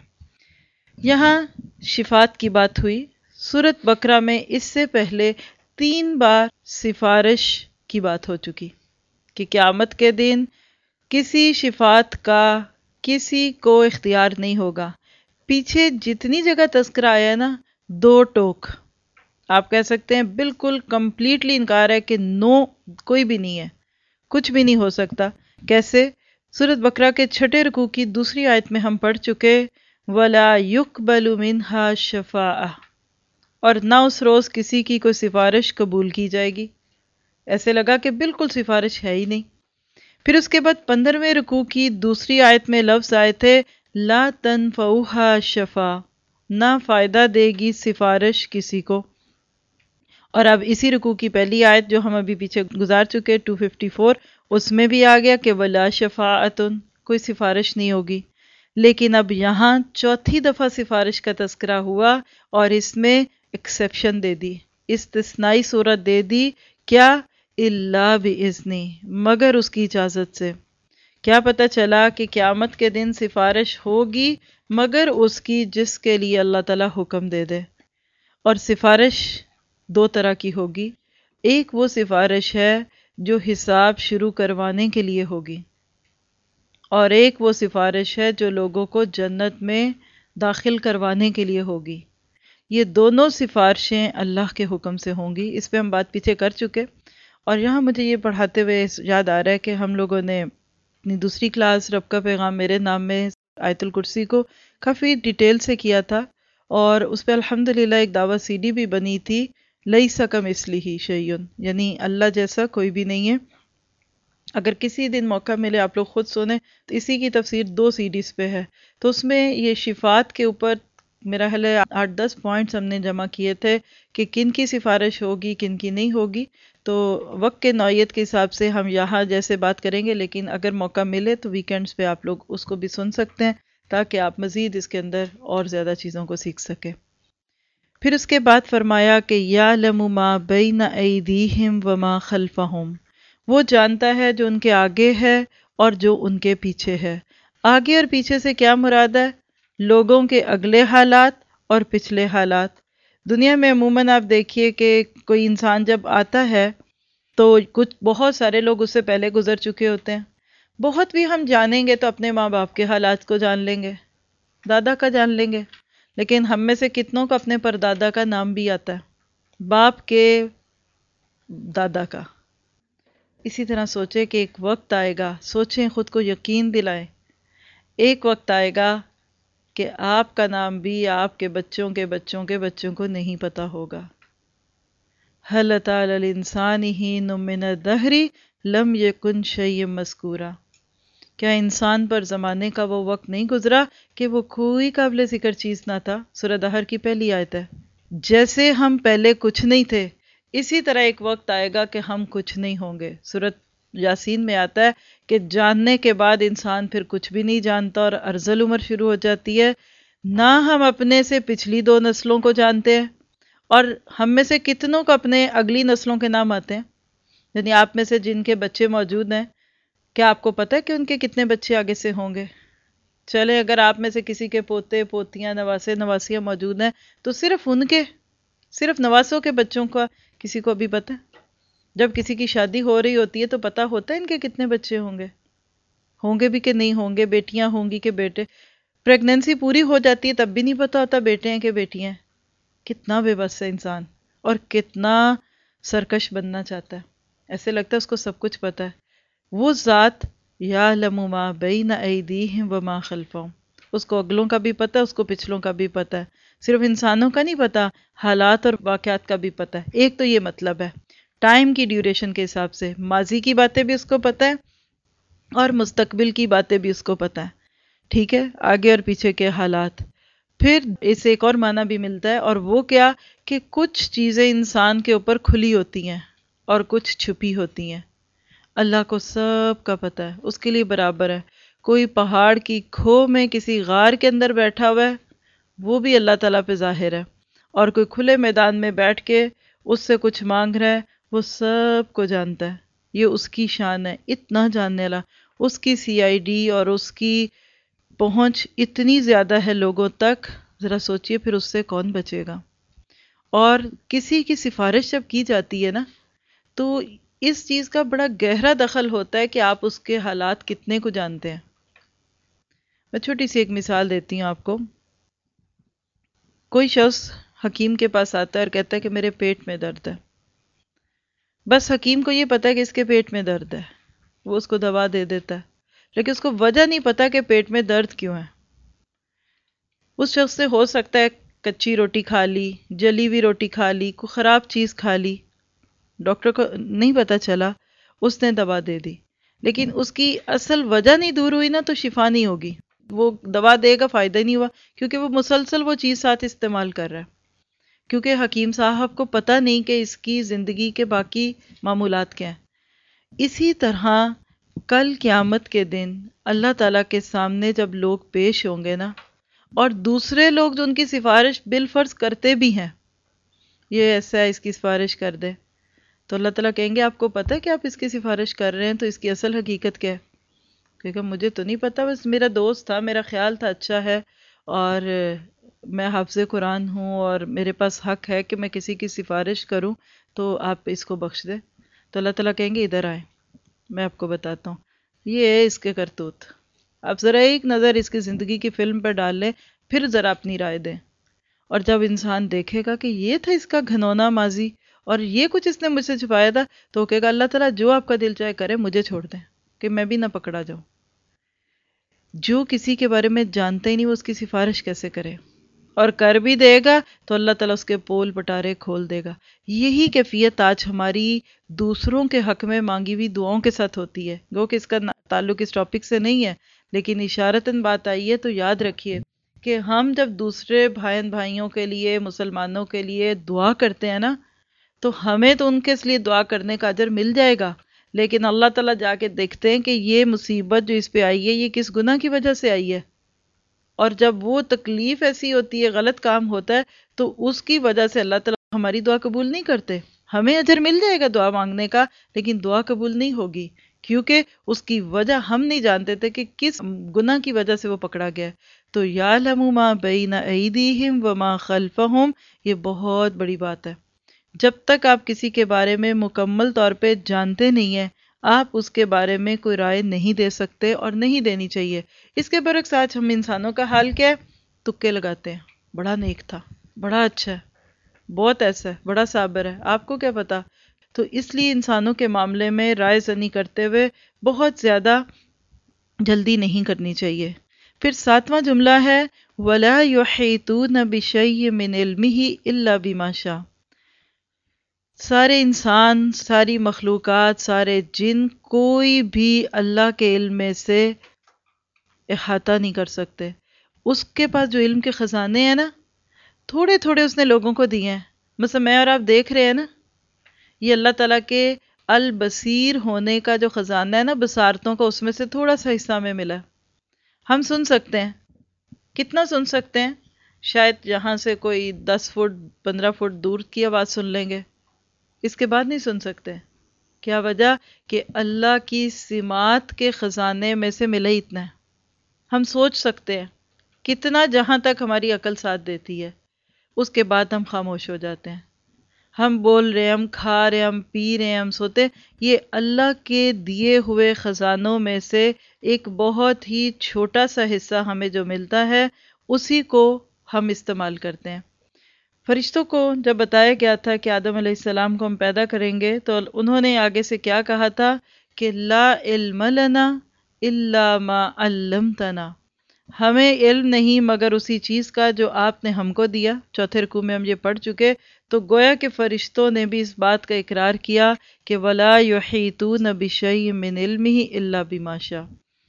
یہاں شفاعت کی بات ہوئی۔ سورۃ بقرہ میں اس سے پہلے 3 بار سفارش کی بات ہو چکی کہ قیامت کے دن کسی شفاعت کا کسی کو اختیار نہیں ہوگا۔ پیچھے جتنی جگہ تذکرہ آیا ہے نا، 2 ٹوک، آپ کہہ سکتے ہیں بالکل کمپلیٹلی انکار ہے کہ نو، کوئی بھی نہیں ہے، کچھ بھی نہیں ہو سکتا۔ کیسے؟ سورۃ بقرہ کے 6 رکوع کی 2 آیت میں ہم پڑھ چکے، وَلَا يُقْبَلُ مِنْهَا شَفَاعَةٌ، اور نہ اس روز کسی کی کوئی سفارش قبول کی جائے گی۔ ایسے لگا کہ بالکل سفارش ہے ہی نہیں۔ پھر اس کے بعد 15ویں رکوع کی 2 آیت میں لفظ آئے تھے لا تنفعها شفاعہ، نہ فائدہ دے گی سفارش کسی کو۔ اور اب اسی رکوع کی پہلی آیت جو ہم ابھی پیچھے گزار چکے 254، اس میں بھی آ گیا کہ ولا شفاعتن، کوئی سفارش نہیں ہوگی۔ لیکن اب یہاں 4تھی دفعہ سفارش کا تذکرہ ہوا اور اس میں ایکسیپشن دے دی، استثنائی صورت دے دی، کیا؟ الا باذنہ، مگر اس کی اجازت سے۔ کیا پتہ چلا کہ قیامت کے دن سفارش ہوگی مگر اس کی جس کے لیے اللہ تعالیٰ حکم دے دے۔ اور سفارش 2 طرح کی ہوگی، ایک وہ سفارش ہے جو حساب شروع کروانے کے لیے ہوگی، اور ایک وہ سفارش ہے جو لوگوں کو جنت میں داخل کروانے کے لیے ہوگی۔ یہ دونوں سفارشیں اللہ کے حکم سے ہوں گی، اس پہ ہم بات پیچھے کر چکے۔ اور یہاں مجھے یہ پڑھاتے ہوئے یاد آ رہا ہے کہ ہم لوگوں نے اپنی دوسری کلاس رب کا پیغام میرے نام میں آیت الکرسی کو کافی ڈیٹیل سے کیا تھا، اور اس پہ الحمدللہ ایک دعویٰ سی ڈی بھی بنی تھی، لیس کمثلہ شیء، یعنی اللہ جیسا کوئی بھی نہیں ہے۔ اگر کسی دن موقع ملے آپ لوگ خود سنیں تو اسی کی تفسیر 2 CDs پہ ہے، تو اس میں یہ شفاعت کے اوپر میرا خیال ہے 8-10 پوائنٹس ہم نے جمع کیے تھے کہ کن کی سفارش ہوگی کن کی نہیں ہوگی۔ تو وقت کے نوعیت کے حساب سے ہم یہاں جیسے بات کریں گے، لیکن اگر موقع ملے تو ویکینڈز پہ آپ لوگ اس کو بھی سن سکتے ہیں تاکہ آپ مزید اس کے اندر اور زیادہ چیزوں کو سیکھ سکیں۔ پھر اس کے بعد فرمایا کہ یعلم ما بین ایدیہم وما خلفہم، وہ جانتا ہے جو ان کے آگے ہے اور جو ان کے پیچھے ہے۔ آگے اور پیچھے سے کیا مراد ہے؟ لوگوں کے اگلے حالات اور پچھلے حالات۔ دنیا میں عموماً آپ دیکھیے کہ کوئی انسان جب آتا ہے تو بہت سارے لوگ اس سے پہلے گزر چکے ہوتے ہیں۔ بہت بھی ہم جانیں گے تو اپنے ماں باپ کے حالات کو جان لیں گے، دادا کا جان لیں گے، لیکن ہم میں سے کتنوں کو اپنے پردادا کا نام بھی آتا ہے، باپ کے دادا کا۔ اسی طرح سوچیں کہ ایک وقت آئے گا، سوچیں، خود کو یقین دلائیں، ایک وقت آئے گا کہ آپ کا نام بھی آپ کے بچوں کے بچوں کے بچوں کو نہیں پتا ہوگا۔ هل أتى على الإنسان حين من الدهر لم يكن شيئا مذكورا، کیا انسان پر زمانے کا وہ وقت نہیں گزرا کہ وہ کوئی قابل ذکر چیز نہ تھا؟ سورہ دہر کی پہلی آیت ہے۔ جیسے ہم پہلے کچھ نہیں تھے، اسی طرح ایک وقت آئے گا کہ ہم کچھ نہیں ہوں گے۔ سورۃ یاسین میں آتا ہے کہ جاننے کے بعد انسان پھر کچھ بھی نہیں جانتا اور ارذل عمر شروع ہو جاتی ہے۔ نہ ہم اپنے سے پچھلی 2 نسلوں کو جانتے ہیں، اور ہم میں سے کتنوں کو اپنے اگلی نسلوں کے نام آتے ہیں؟ یعنی آپ میں سے جن کے بچے موجود ہیں، کیا آپ کو پتہ ہے کہ ان کے کتنے بچے آگے سے ہوں گے؟ چلے اگر آپ میں سے کسی کے پوتے پوتیاں نواسے نواسیاں موجود ہیں تو صرف ان کے، صرف نواسوں کے بچوں کا کسی کو ابھی پتہ ہے؟ جب کسی کی شادی ہو رہی ہوتی ہے تو پتہ ہوتا ہے ان کے کتنے بچے ہوں گے؟ ہوں گے بھی کہ نہیں ہوں گے، بیٹیاں ہوں گی کہ بیٹے. پریگننسی پوری ہو جاتی ہے تب بھی نہیں پتا ہوتا بیٹے ہیں کہ بیٹیاں ہیں. کتنا بے بس ہے انسان، اور کتنا سرکش بننا چاہتا ہے. ایسے لگتا ہے اس کو سب کچھ پتا ہے. وہ ذات یعلم ما بین ایدیہم وما خلفہم، اس کو اگلوں کا بھی پتا ہے، اس کو پچھلوں کا بھی پتا ہے. صرف انسانوں کا نہیں پتا، حالات اور واقعات کا بھی پتا ہے. ایک تو یہ مطلب ہے ٹائم کی ڈیوریشن کے حساب سے، ماضی کی باتیں بھی اس کو پتا ہے اور مستقبل کی باتیں بھی اس کو پتا ہے. ٹھیک ہے، آگے اور پیچھے کے حالات. پھر اس ایک اور معنی بھی ملتا ہے، اور وہ کیا کہ کچھ چیزیں انسان کے اوپر کھلی ہوتی ہیں اور کچھ چھپی ہوتی ہیں. اللہ کو سب کا پتہ ہے، اس کے لیے برابر ہے. کوئی پہاڑ کی کھو میں کسی غار کے اندر بیٹھا ہوا ہے، وہ بھی اللہ تعالیٰ پہ ظاہر ہے. اور کوئی کھلے میدان میں بیٹھ کے اس سے کچھ مانگ رہا ہے، وہ سب کو جانتا ہے. یہ اس کی شان ہے، اتنا جاننے والا. اس کی سی آئی ڈی اور اس کی پہنچ اتنی زیادہ ہے لوگوں تک، ذرا سوچئے پھر اس سے کون بچے گا. اور کسی کی سفارش جب کی جاتی ہے نا، تو اس چیز کا بڑا گہرا دخل ہوتا ہے کہ آپ اس کے حالات کتنے کو جانتے ہیں. میں چھوٹی سی ایک مثال دیتی ہوں آپ کو. کوئی شخص حکیم کے پاس آتا ہے اور کہتا ہے کہ میرے پیٹ میں درد ہے. بس حکیم کو یہ پتا ہے کہ اس کے پیٹ میں درد ہے، وہ اس کو دوا دے دیتا ہے، لیکن اس کو وجہ نہیں پتا کہ پیٹ میں درد کیوں ہے. اس شخص سے ہو سکتا ہے کچی روٹی کھا لی، جلی ہوئی روٹی کھا لی، کوئی خراب چیز کھا لی، ڈاکٹر کو نہیں پتا چلا، اس نے دوا دے دی، لیکن اس کی اصل وجہ نہیں دور ہوئی نا، تو شفا نہیں ہوگی. وہ دوا دے گا فائدہ ہی نہیں ہوا، کیونکہ وہ مسلسل وہ چیز ساتھ استعمال کر رہا ہے. کیونکہ حکیم صاحب کو پتہ نہیں کہ اس کی زندگی کے باقی معمولات کیا ہیں. اسی طرح کل قیامت کے دن اللہ تعالیٰ کے سامنے جب لوگ پیش ہوں گے نا، اور دوسرے لوگ جو ان کی سفارش بالفرض کرتے بھی ہیں، یہ ایسا ہے اس کی سفارش کر دے، تو اللہ تعالیٰ کہیں گے آپ کو پتہ ہے کہ آپ اس کی سفارش کر رہے ہیں، تو اس کی اصل حقیقت کیا ہے؟ کیونکہ مجھے تو نہیں پتا، بس میرا دوست تھا، میرا خیال تھا اچھا ہے، اور میں حافظ قرآن ہوں اور میرے پاس حق ہے کہ میں کسی کی سفارش کروں، تو آپ اس کو بخش دیں. تو اللہ تعالیٰ کہیں گے ادھر آئیں، میں آپ کو بتاتا ہوں یہ ہے اس کے کرتوت. آپ ذرا ایک نظر اس کی زندگی کی فلم پر ڈال لیں، پھر ذرا اپنی رائے دیں. اور جب انسان دیکھے گا کہ یہ تھا اس کا گھنونا ماضی اور یہ کچھ اس نے مجھ سے چھپایا تھا، تو وہ کہے گا اللہ تعالیٰ جو آپ کا دل چاہے کرے، مجھے چھوڑ دیں کہ میں بھی نہ پکڑا جاؤں. جو کسی کے بارے میں جانتا ہی نہیں، وہ اس کی سفارش کیسے کرے؟ اور کر بھی دے گا تو اللہ تعالیٰ اس کے پول پٹارے کھول دے گا. یہی کیفیت آج ہماری دوسروں کے حق میں مانگی ہوئی دعاؤں کے ساتھ ہوتی ہے. گو کہ اس کا تعلق اس ٹاپک سے نہیں ہے، لیکن اشارتاً بات آئی ہے، تو یاد رکھیے کہ ہم جب دوسرے بھائیوں کے لیے، مسلمانوں کے لیے دعا کرتے ہیں نا، تو ہمیں تو ان کے لیے دعا کرنے کا اجر مل جائے گا، لیکن اللہ تعالیٰ جا کے دیکھتے ہیں کہ یہ مصیبت جو اس پہ آئی ہے، یہ کس گناہ کی وجہ سے آئی ہے. اور جب وہ تکلیف ایسی ہوتی ہے، غلط کام ہوتا ہے، تو اس کی وجہ سے اللہ تعالیٰ ہماری دعا قبول نہیں کرتے. ہمیں اجر مل جائے گا دعا مانگنے کا، لیکن دعا قبول نہیں ہوگی، کیونکہ اس کی وجہ ہم نہیں جانتے تھے کہ کس گناہ کی وجہ سے وہ پکڑا گیا ہے. تو یعلم ما بین ایدیہم وما خلفہم، یہ بہت بڑی بات ہے. جب تک آپ کسی کے بارے میں مکمل طور پہ جانتے نہیں ہیں، آپ اس کے بارے میں کوئی رائے نہیں دے سکتے اور نہیں دینی چاہیے. اس کے برعکس آج ہم انسانوں کا حال کیا ہے؟ تکے لگاتے ہیں، بڑا نیک تھا، بڑا اچھا ہے، بہت ایسا ہے، بڑا صابر ہے، آپ کو کیا پتا؟ تو اس لیے انسانوں کے معاملے میں رائے زنی کرتے ہوئے بہت زیادہ جلدی نہیں کرنی چاہیے. پھر 7واں جملہ ہے وَلَا يُحِيطُونَ بِشَيْءٍ مِّنْ عِلْمِهِ إِلَّا بِمَا شَاءَ. سارے انسان، ساری مخلوقات، سارے جن، کوئی بھی اللہ کے علم میں سے احاطہ نہیں کر سکتے. اس کے پاس جو علم کے خزانے ہیں نا، تھوڑے تھوڑے اس نے لوگوں کو دیے ہیں. مثلا میں اور آپ دیکھ رہے ہیں نا، یہ اللہ تعالیٰ کے البصیر ہونے کا جو خزانہ ہے نا، بصارتوں کا، اس میں سے تھوڑا سا حصہ ہمیں ملا. ہم سن سکتے ہیں، کتنا سن سکتے ہیں؟ شاید یہاں سے کوئی 10 فٹ 15 فٹ دور کی آواز سن لیں گے، اس کے بعد نہیں سن سکتے. کیا وجہ؟ کہ اللہ کی سماعت کے خزانے میں سے ملا ہی اتنا ہے. ہم سوچ سکتے ہیں کتنا، جہاں تک ہماری عقل ساتھ دیتی ہے، اس کے بعد ہم خاموش ہو جاتے ہیں. ہم بول رہے ہیں، ہم کھا رہے ہیں، ہم پی رہے ہیں، ہم سوتے ہیں، یہ اللہ کے دیے ہوئے خزانوں میں سے ایک بہت ہی چھوٹا سا حصہ ہمیں جو ملتا ہے، اسی کو ہم استعمال کرتے ہیں۔ فرشتوں کو جب بتایا گیا تھا کہ آدم علیہ السلام کو ہم پیدا کریں گے، تو انہوں نے آگے سے کیا کہا تھا کہ لا علم لنا الا ما علمتنا، ہمیں علم نہیں مگر اسی چیز کا جو آپ نے ہم کو دیا۔ چوتھے رکوع میں ہم یہ پڑھ چکے، تو گویا کہ فرشتوں نے بھی اس بات کا اقرار کیا کہ وَلَا يُحِيطُونَ بِشَيْءٍ مِّنْ عِلْمِهِ إِلَّا بِمَا شَاءَ،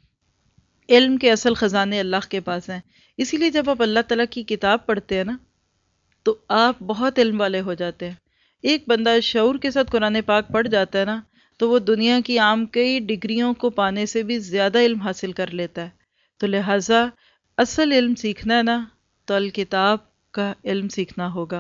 علم کے اصل خزانے اللہ کے پاس ہیں۔ اسی لیے جب آپ اللہ تعالیٰ کی کتاب پڑھتے ہیں نا، تو آپ بہت علم والے ہو جاتے ہیں۔ ایک بندہ شعور کے ساتھ قرآن پاک پڑھ جاتا ہے نا، تو وہ دنیا کی عام کئی ڈگریوں کو پانے سے بھی زیادہ علم حاصل کر لیتا ہے۔ تو لہٰذا اصل علم سیکھنا ہے نا، تو الکتاب کا علم سیکھنا ہوگا،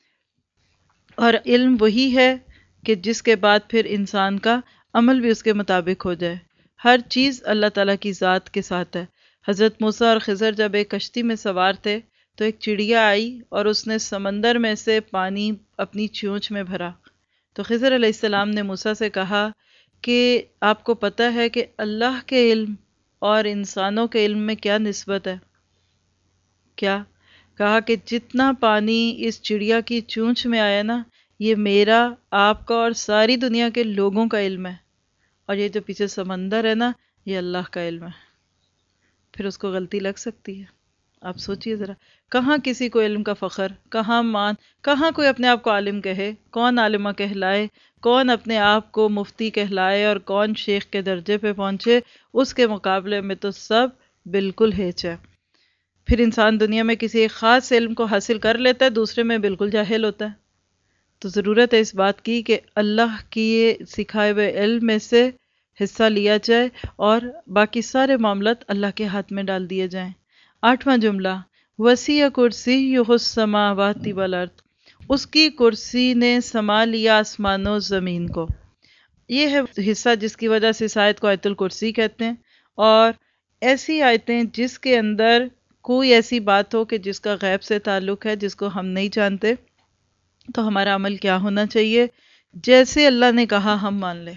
اور علم وہی ہے کہ جس کے بعد پھر انسان کا عمل بھی اس کے مطابق ہو جائے۔ ہر چیز اللہ تعالیٰ کی ذات کے ساتھ ہے۔ حضرت موسیٰ اور خضر جب ایک کشتی میں سوار تھے، تو ایک چڑیا آئی اور اس نے سمندر میں سے پانی اپنی چونچ میں بھرا۔ تو خضر علیہ السلام نے موسیٰ سے کہا کہ آپ کو پتہ ہے کہ اللہ کے علم اور انسانوں کے علم میں کیا نسبت ہے؟ کیا؟ کہا کہ جتنا پانی اس چڑیا کی چونچ میں آیا نا، یہ میرا، آپ کا اور ساری دنیا کے لوگوں کا علم ہے، اور یہ جو پیچھے سمندر ہے نا، یہ اللہ کا علم ہے۔ پھر اس کو غلطی لگ سکتی ہے؟ آپ سوچئے ذرا، کہاں کسی کو علم کا فخر، کہاں کوئی اپنے آپ کو عالم کہے، کون عالمہ کہلائے، کون اپنے آپ کو مفتی کہلائے، اور کون شیخ کے درجے پہ پہنچے، اس کے مقابلے میں تو سب بالکل ہیچ ہے۔ پھر انسان دنیا میں کسی ایک خاص علم کو حاصل کر لیتا ہے، دوسرے میں بالکل جاہل ہوتا ہے۔ تو ضرورت ہے اس بات کی کہ اللہ کی سکھائے ہوئے علم میں سے حصہ لیا جائے، اور باقی سارے معاملات اللہ کے ہاتھ میں ڈال دیے جائیں۔ 8واں جملہ، وسیع کرسیہ السماوات والارض، اس کی کرسی نے سما لیا آسمان و زمین کو۔ یہ ہے حصہ جس کی وجہ سے اس آیت کو آیت الکرسی کہتے ہیں، اور ایسی آیتیں جس کے اندر کوئی ایسی بات ہو کہ جس کا غیب سے تعلق ہے، جس کو ہم نہیں جانتے، تو ہمارا عمل کیا ہونا چاہیے؟ جیسے اللہ نے کہا ہم مان لیں،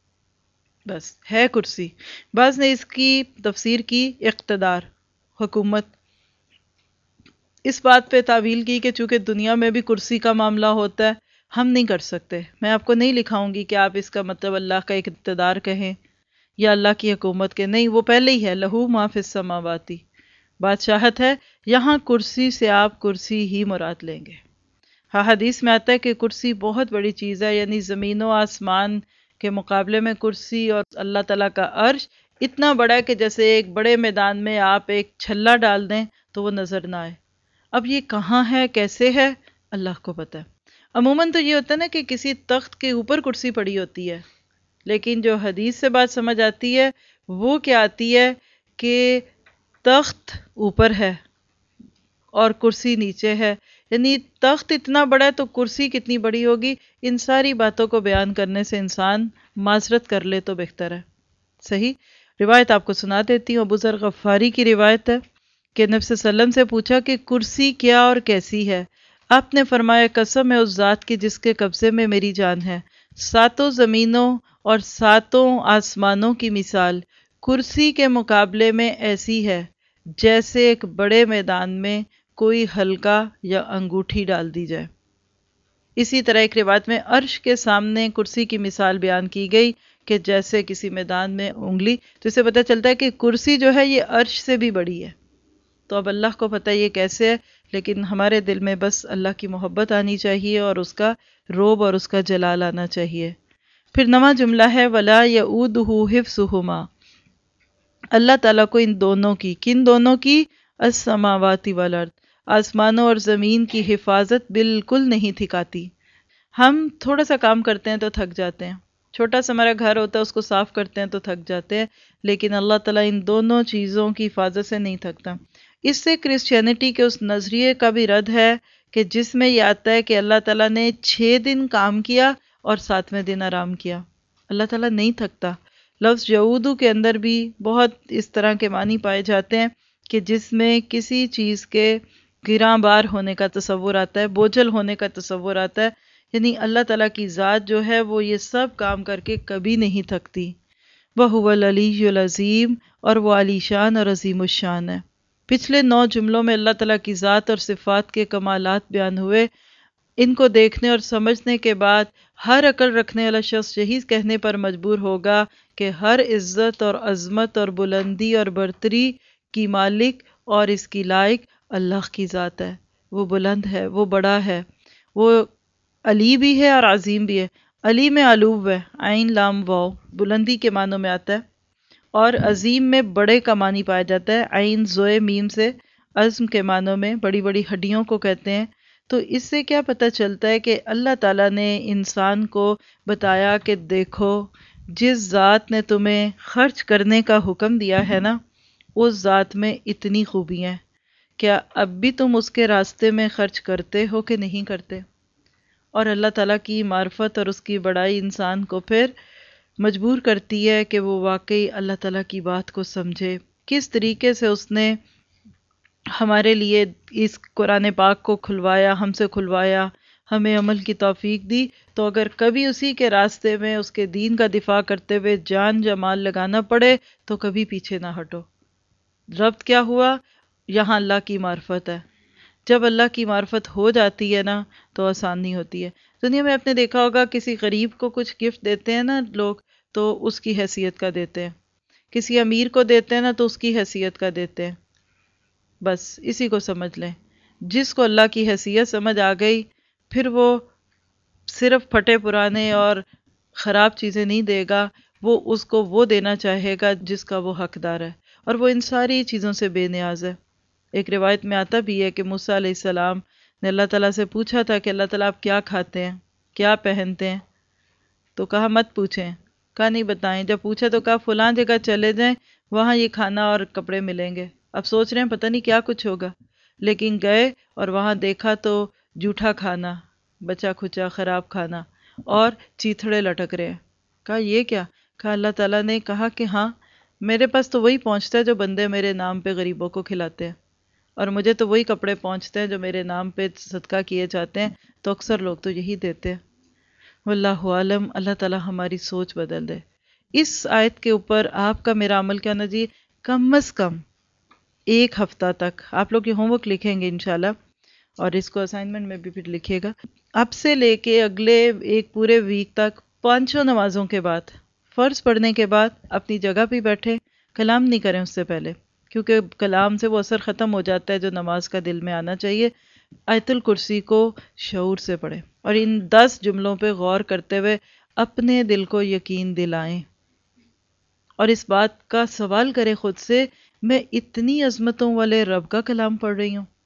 بس ہے کرسی۔ بعض نے اس کی تفسیر کی اقتدار، حکومت، اس بات پہ تعویل کی کہ چونکہ دنیا میں بھی کرسی کا معاملہ ہوتا ہے، ہم نہیں کر سکتے۔ میں آپ کو نہیں لکھاؤں گی کہ آپ اس کا مطلب اللہ کا ایک اقتدار کہیں یا اللہ کی حکومت کے، نہیں، وہ پہلے ہی ہے، لہو ما فی السماواتی، بادشاہت ہے۔ یہاں کرسی سے آپ کرسی ہی مراد لیں گے۔ ہاں، حدیث میں آتا ہے کہ کرسی بہت بڑی چیز ہے، یعنی زمین و آسمان کے مقابلے میں کرسی اور اللہ تعالیٰ کا عرش اتنا بڑا ہے کہ جیسے ایک بڑے میدان میں آپ ایک چھلا ڈال دیں تو وہ نظر نہ آئے۔ اب یہ کہاں ہے، کیسے ہے، اللہ کو پتہ ہے۔ عموماً تو یہ ہوتا ہے نا کہ کسی تخت کے اوپر کرسی پڑی ہوتی ہے، لیکن جو حدیث سے بات سمجھ آتی ہے وہ کیا آتی ہے کہ تخت اوپر ہے اور کرسی نیچے ہے، یعنی تخت اتنا بڑا ہے تو کرسی کتنی بڑی ہوگی۔ ان ساری باتوں کو بیان کرنے سے انسان معذرت کر لے تو بہتر ہے۔ صحیح روایت آپ کو سنا دیتی ہوں، ابو ذر غفاری کی روایت ہے کہ نبی صلی اللہ علیہ وسلم سے پوچھا کہ کرسی کیا اور کیسی ہے؟ آپ نے فرمایا قسم ہے اس ذات کی جس کے قبضے میں میری جان ہے، ساتوں زمینوں اور ساتوں آسمانوں کی مثال کرسی کے مقابلے میں ایسی ہے جیسے ایک بڑے میدان میں کوئی حلقہ یا انگوٹھی ڈال دی جائے۔ اسی طرح ایک روایت میں عرش کے سامنے کرسی کی مثال بیان کی گئی کہ جیسے کسی میدان میں انگلی، تو اسے پتہ چلتا ہے کہ کرسی جو ہے یہ عرش سے بھی بڑی ہے۔ تو اب اللہ کو پتہ یہ کیسے ہے، لیکن ہمارے دل میں بس اللہ کی محبت آنی چاہیے اور اس کا روب اور اس کا جلال آنا چاہیے۔ پھر 9واں جملہ ہے وَلَا يَؤُودُهُ حِفْظُهُمَا، اللہ تعالیٰ کو ان دونوں کی، کن دونوں کی؟ السماوات والارض، آسمانوں اور زمین کی حفاظت بالکل نہیں تھکاتی۔ ہم تھوڑا سا کام کرتے ہیں تو تھک جاتے ہیں، چھوٹا سا ہمارا گھر ہوتا ہے اس کو صاف کرتے ہیں تو تھک جاتے ہیں، لیکن اللہ تعالیٰ ان دونوں چیزوں کی حفاظت سے نہیں تھکتا۔ اس سے کرسچینٹی کے اس نظریے کا بھی رد ہے کہ جس میں یہ آتا ہے کہ اللہ تعالیٰ نے 6 دن کام کیا اور 7ویں دن آرام کیا۔ اللہ تعالیٰ نہیں تھکتا۔ لفظ یعودو کے اندر بھی بہت اس طرح کے معنی پائے جاتے ہیں کہ جس میں کسی چیز کے گراں بار ہونے کا تصور آتا ہے، بوجھل ہونے کا تصور آتا ہے، یعنی اللہ تعالیٰ کی ذات جو ہے وہ یہ سب کام کر کے کبھی نہیں تھکتی۔ وَهُوَ الْعَلِيُّ الْعَظِيمُ، اور وہ علی شان اور عظیم الشان ہے۔ پچھلے 9 جملوں میں اللہ تعالیٰ کی ذات اور صفات کے کمالات بیان ہوئے۔ ان کو دیکھنے اور سمجھنے کے بعد ہر عقل رکھنے والا شخص یہی کہنے پر مجبور ہوگا کہ ہر عزت اور عظمت اور بلندی اور برتری کی مالک اور اس کی لائق اللہ کی ذات ہے۔ وہ بلند ہے، وہ بڑا ہے، وہ علی بھی ہے اور عظیم بھی ہے۔ علی میں علو ہے، عین لام واو، بلندی کے معنوں میں آتا ہے، اور عظیم میں بڑے کا معنی پایا جاتا ہے، عین زوئے میم سے عظم کے معنوں میں بڑی بڑی ہڈیوں کو کہتے ہیں۔ تو اس سے کیا پتہ چلتا ہے کہ اللہ تعالیٰ نے انسان کو بتایا کہ دیکھو جس ذات نے تمہیں خرچ کرنے کا حکم دیا ہے نا، اس ذات میں اتنی خوبیاں ہیں، کیا اب بھی تم اس کے راستے میں خرچ کرتے ہو کہ نہیں کرتے؟ اور اللہ تعالیٰ کی معرفت اور اس کی بڑائی انسان کو پھر مجبور کرتی ہے کہ وہ واقعی اللہ تعالیٰ کی بات کو سمجھے، کس طریقے سے اس نے ہمارے لیے اس قرآن پاک کو کھلوایا، ہم سے کھلوایا، ہمیں عمل کی توفیق دی۔ تو اگر کبھی اسی کے راستے میں اس کے دین کا دفاع کرتے ہوئے جان یا مال لگانا پڑے تو کبھی پیچھے نہ ہٹو۔ ربط کیا ہوا؟ یہاں اللہ کی معرفت ہے۔ جب اللہ کی معرفت ہو جاتی ہے نا تو آسانی ہوتی ہے۔ دنیا میں آپ نے دیکھا ہوگا کسی غریب کو کچھ گفٹ دیتے ہیں نا لوگ تو اس کی حیثیت کا دیتے ہیں، کسی امیر کو دیتے ہیں نا تو اس کی حیثیت کا دیتے ہیں۔ بس اسی کو سمجھ لیں، جس کو اللہ کی حیثیت سمجھ آ گئی پھر وہ صرف پھٹے پرانے اور خراب چیزیں نہیں دے گا، وہ اس کو وہ دینا چاہے گا جس کا وہ حقدار ہے، اور وہ ان ساری چیزوں سے بے نیاز ہے۔ ایک روایت میں آتا بھی ہے کہ موسیٰ علیہ السلام نے اللہ تعالیٰ سے پوچھا تھا کہ اللہ تعالیٰ آپ کیا کھاتے ہیں، کیا پہنتے ہیں؟ تو کہا مت پوچھیں، کہا نہیں بتائیں۔ جب پوچھا تو کہا فلاں جگہ چلے جائیں، وہاں یہ کھانا اور کپڑے ملیں گے۔ اب سوچ رہے ہیں پتہ نہیں کیا کچھ ہوگا، لیکن گئے اور وہاں دیکھا تو جھوٹا کھانا، بچا کھچا خراب کھانا اور چیتھڑے لٹک رہے ہیں۔ کہا یہ کیا؟ کہا اللہ تعالیٰ نے کہا کہ ہاں میرے پاس تو وہی پہنچتا ہے جو بندے میرے نام پہ غریبوں کو کھلاتے ہیں، اور مجھے تو وہی کپڑے پہنچتے ہیں جو میرے نام پہ صدقہ کیے جاتے ہیں، تو اکثر لوگ تو یہی دیتے ہیں۔ واللہ عالم، اللہ تعالیٰ ہماری سوچ بدل دے۔ اس آیت کے اوپر آپ کا میرا عمل کیا نا جی، کم از کم 1 ہفتہ تک آپ لوگ یہ ہوم ورک لکھیں گے انشاءاللہ، اور اس کو اسائنمنٹ میں بھی پھر لکھیے گا۔ اب سے لے کے اگلے ایک پورے ویک تک 5 نمازوں کے بعد، فرض پڑھنے کے بعد اپنی جگہ پہ بیٹھے، کلام نہیں کریں اس سے پہلے، کیونکہ کلام سے وہ اثر ختم ہو جاتا ہے جو نماز کا دل میں آنا چاہیے۔ آیت الکرسی کو شعور سے پڑھیں اور ان 10 جملوں پہ غور کرتے ہوئے اپنے دل کو یقین دلائیں، اور اس بات کا سوال کریں خود سے، میں اتنی عظمتوں والے رب کا کلام پڑھ رہی ہوں؟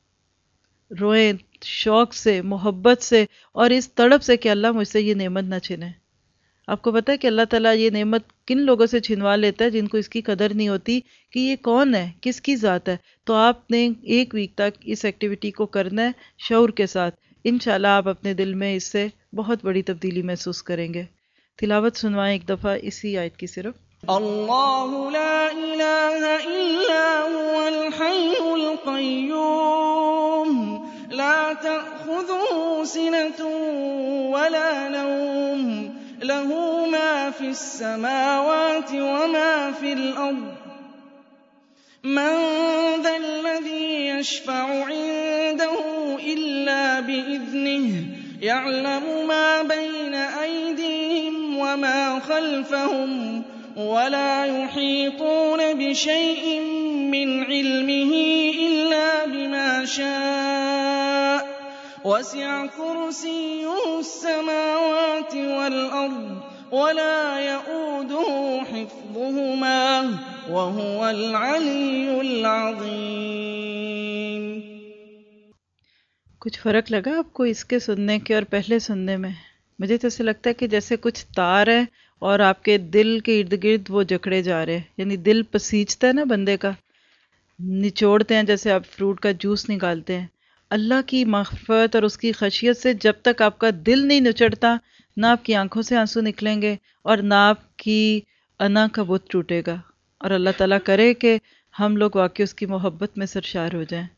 روئیں شوق سے، محبت سے، اور اس تڑپ سے کہ اللہ مجھ سے یہ نعمت نہ چھنے۔ آپ کو پتہ ہے کہ اللہ تعالیٰ یہ نعمت کن لوگوں سے چھنوا لیتا ہے؟ جن کو اس کی قدر نہیں ہوتی کہ یہ کون ہے، کس کی ذات ہے۔ تو آپ نے 1 ویک تک اس ایکٹیویٹی کو کرنا ہے شعور کے ساتھ، انشاءاللہ آپ اپنے دل میں اس سے بہت بڑی تبدیلی محسوس کریں گے۔ تلاوت سنوائیں ایک دفعہ اسی آیت کی صرف۔ اللہ لا الہ الا هو الحی القیوم لا تأخذه سنة ولا نوم له ما في السماوات وما في الأرض من ذا الذي يشفع عنده إلا بإذنه يعلم ما بين أيديهم وما خلفهم ولا يحيطون بشيء من علمه إلا بما شاء وسع كرسيه السماوات والأرض ولا يؤوده حفظهما وهو العلي العظيم۔ کچھ فرق لگا آپ کو اس کے سننے کے اور پہلے سننے میں؟ مجھے تو ایسے لگتا ہے کہ جیسے کچھ تار ہے اور آپ کے دل کے ارد گرد وہ جکڑے جا رہے ہیں، یعنی دل پسیجتا ہے نا بندے کا، نچوڑتے ہیں جیسے آپ فروٹ کا جوس نکالتے ہیں۔ اللہ کی معرفت اور اس کی خشیت سے جب تک آپ کا دل نہیں نچڑتا، نہ آپ کی آنکھوں سے آنسو نکلیں گے اور نہ آپ کی انا کا بت ٹوٹے گا، اور اللہ تعالیٰ کرے کہ ہم لوگ واقعی اس کی محبت میں سرشار ہو جائیں۔